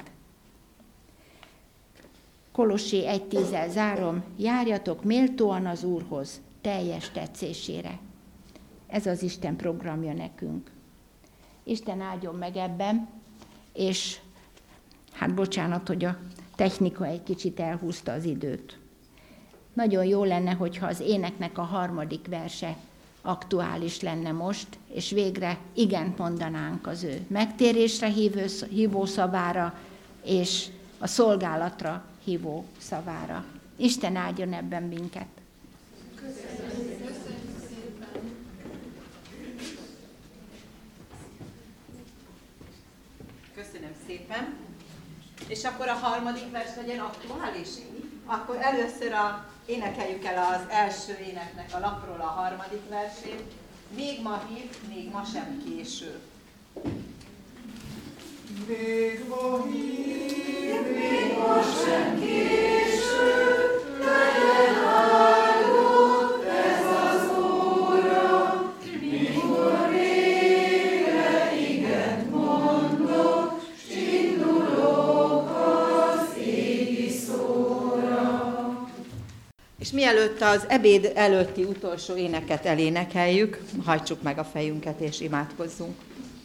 Kolossé egy tízzel zárom, járjatok méltóan az Úrhoz, teljes tetszésére. Ez az Isten programja nekünk. Isten áldjon meg ebben, és hát bocsánat, hogy a technika egy kicsit elhúzta az időt. Nagyon jó lenne, hogyha az éneknek a harmadik verse aktuális lenne most, és végre igent mondanánk az ő megtérésre hívő, hívó szavára, és a szolgálatra hívó szavára. Isten áldjon ebben minket. Köszönöm szépen. És akkor a harmadik vers legyen aktuális. Akkor először a, énekeljük el az első éneknek a lapról a harmadik versét. Még ma hív, még ma sem késő. Még ma hív, még ma sem késő, legyen áldott ez az óra, mikor végre igent mondok, s indulok az égi szóra. És mielőtt az ebéd előtti utolsó éneket elénekeljük, hajtsuk meg a fejünket és imádkozzunk.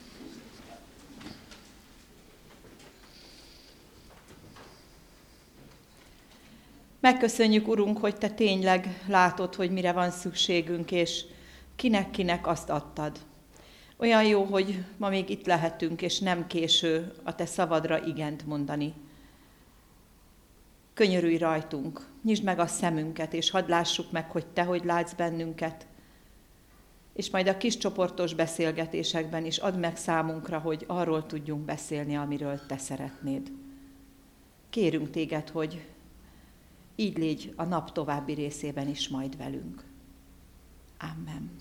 Megköszönjük, Urunk, hogy Te tényleg látod, hogy mire van szükségünk, és kinek-kinek azt adtad. Olyan jó, hogy ma még itt lehetünk, és nem késő a Te szavadra igent mondani. Könyörülj rajtunk, nyisd meg a szemünket, és hadd lássuk meg, hogy Te hogy látsz bennünket. És majd a kis csoportos beszélgetésekben is add meg számunkra, hogy arról tudjunk beszélni, amiről Te szeretnéd. Kérünk Téged, hogy így légy a nap további részében is majd velünk. Amen.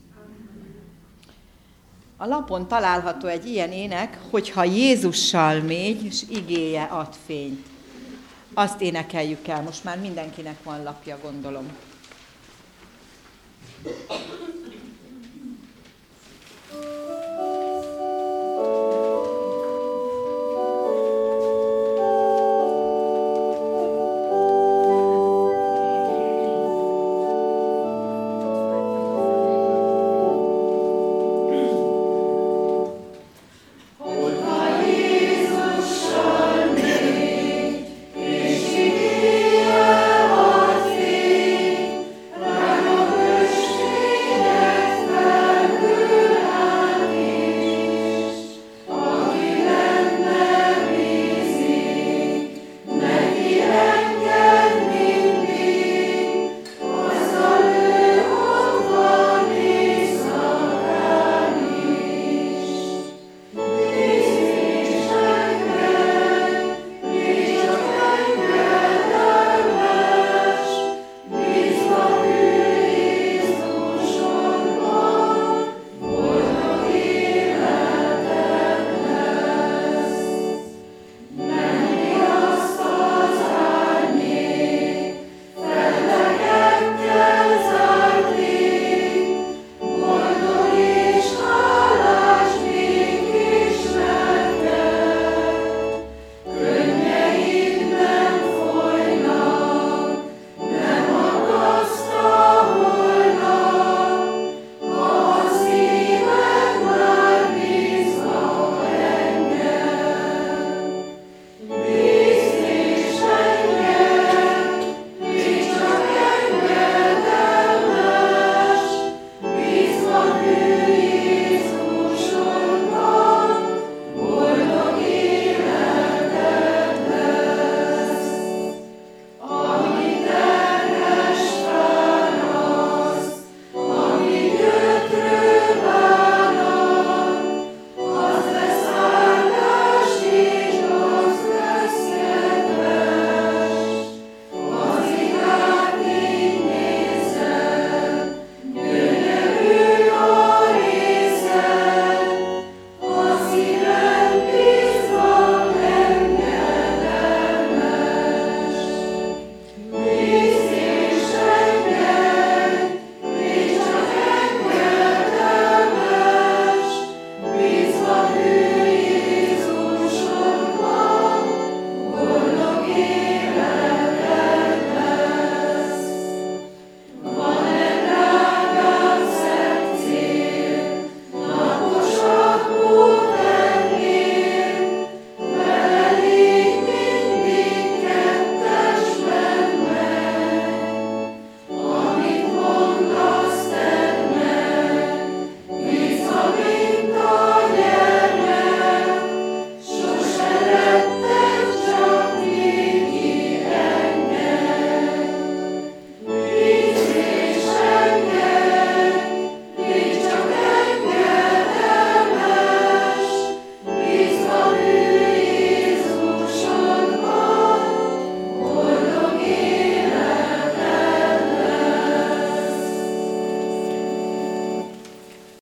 A lapon található egy ilyen ének, hogyha Jézussal mégy, és igéje ad fényt. Azt énekeljük el, most már mindenkinek van lapja, gondolom.